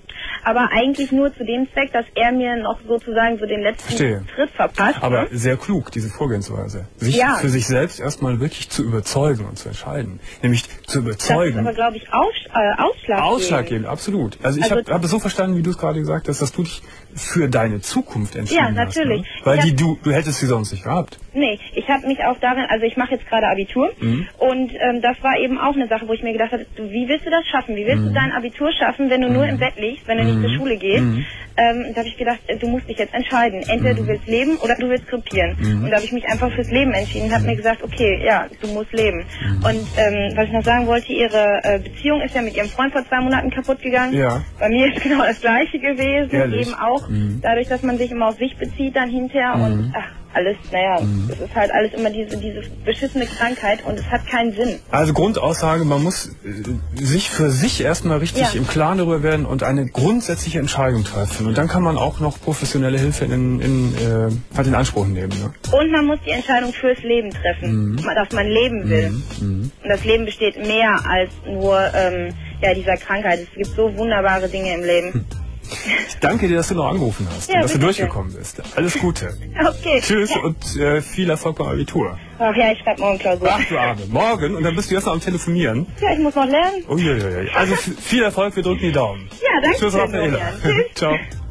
Aber eigentlich nur zu dem Zweck, dass er mir noch sozusagen so den letzten Verstehe. Schritt verpasst. Aber sehr klug, diese Vorgehensweise. Sich ja. für sich selbst erstmal wirklich zu überzeugen und zu entscheiden. Nämlich zu überzeugen. Das ist aber, glaube ich, aus, äh, ausschlaggebend. Ausschlaggebend, absolut. Also ich also, habe hab es so verstanden, wie du es gerade gesagt hast, dass du dich für deine Zukunft entschieden hast. Ja, natürlich. Hast, ne? Weil die, du, du hättest sie sonst nicht gehabt. Nee, ich habe mich auch darin, also ich mache jetzt gerade Abitur mhm. und ähm, das war eben auch eine Sache, wo ich mir gedacht habe, du, wie willst du das schaffen? Wie willst mhm. du dein Abitur schaffen, wenn du mhm. nur im Bett liegst, wenn du nicht zur Schule gehst? Mhm. Ähm, da habe ich gedacht, du musst dich jetzt entscheiden. Entweder mhm. du willst leben oder du willst krepieren. Mhm. Und da habe ich mich einfach fürs Leben entschieden und habe mir gesagt, okay, ja, du musst leben. Mhm. Und ähm, was ich noch sagen wollte, ihre äh, Beziehung ist ja mit ihrem Freund vor zwei Monaten kaputt gegangen. Ja. Bei mir ist genau das Gleiche gewesen. Ehrlich? Eben auch mhm. dadurch, dass man sich immer auf sich bezieht dann hinterher mhm. und ach, alles, naja, mhm. es ist halt alles immer diese, diese beschissene Krankheit und es hat keinen Sinn. Also Grundaussage, man muss äh, sich für sich erstmal richtig ja. im Klaren darüber werden und eine grundsätzliche Entscheidung treffen. Und dann kann man auch noch professionelle Hilfe in, in, äh, halt in Anspruch nehmen. Ne? Und man muss die Entscheidung fürs Leben treffen, mhm. dass man leben will. Mhm. Und das Leben besteht mehr als nur ähm, ja, dieser Krankheit. Es gibt so wunderbare Dinge im Leben. Hm. Ich danke dir, dass du noch angerufen hast ja, und dass du durchgekommen bist. Alles Gute. Okay. Tschüss ja. und äh, viel Erfolg beim Abitur. Ach ja, ich schreibe morgen Klausur. Ach du Arme. Morgen? Und dann bist du erst noch am Telefonieren? Ja, ich muss noch lernen. Uiuiui. Also viel Erfolg, wir drücken die Daumen. Ja, danke. Tschüss, Raffaella. Tschüss. Ciao.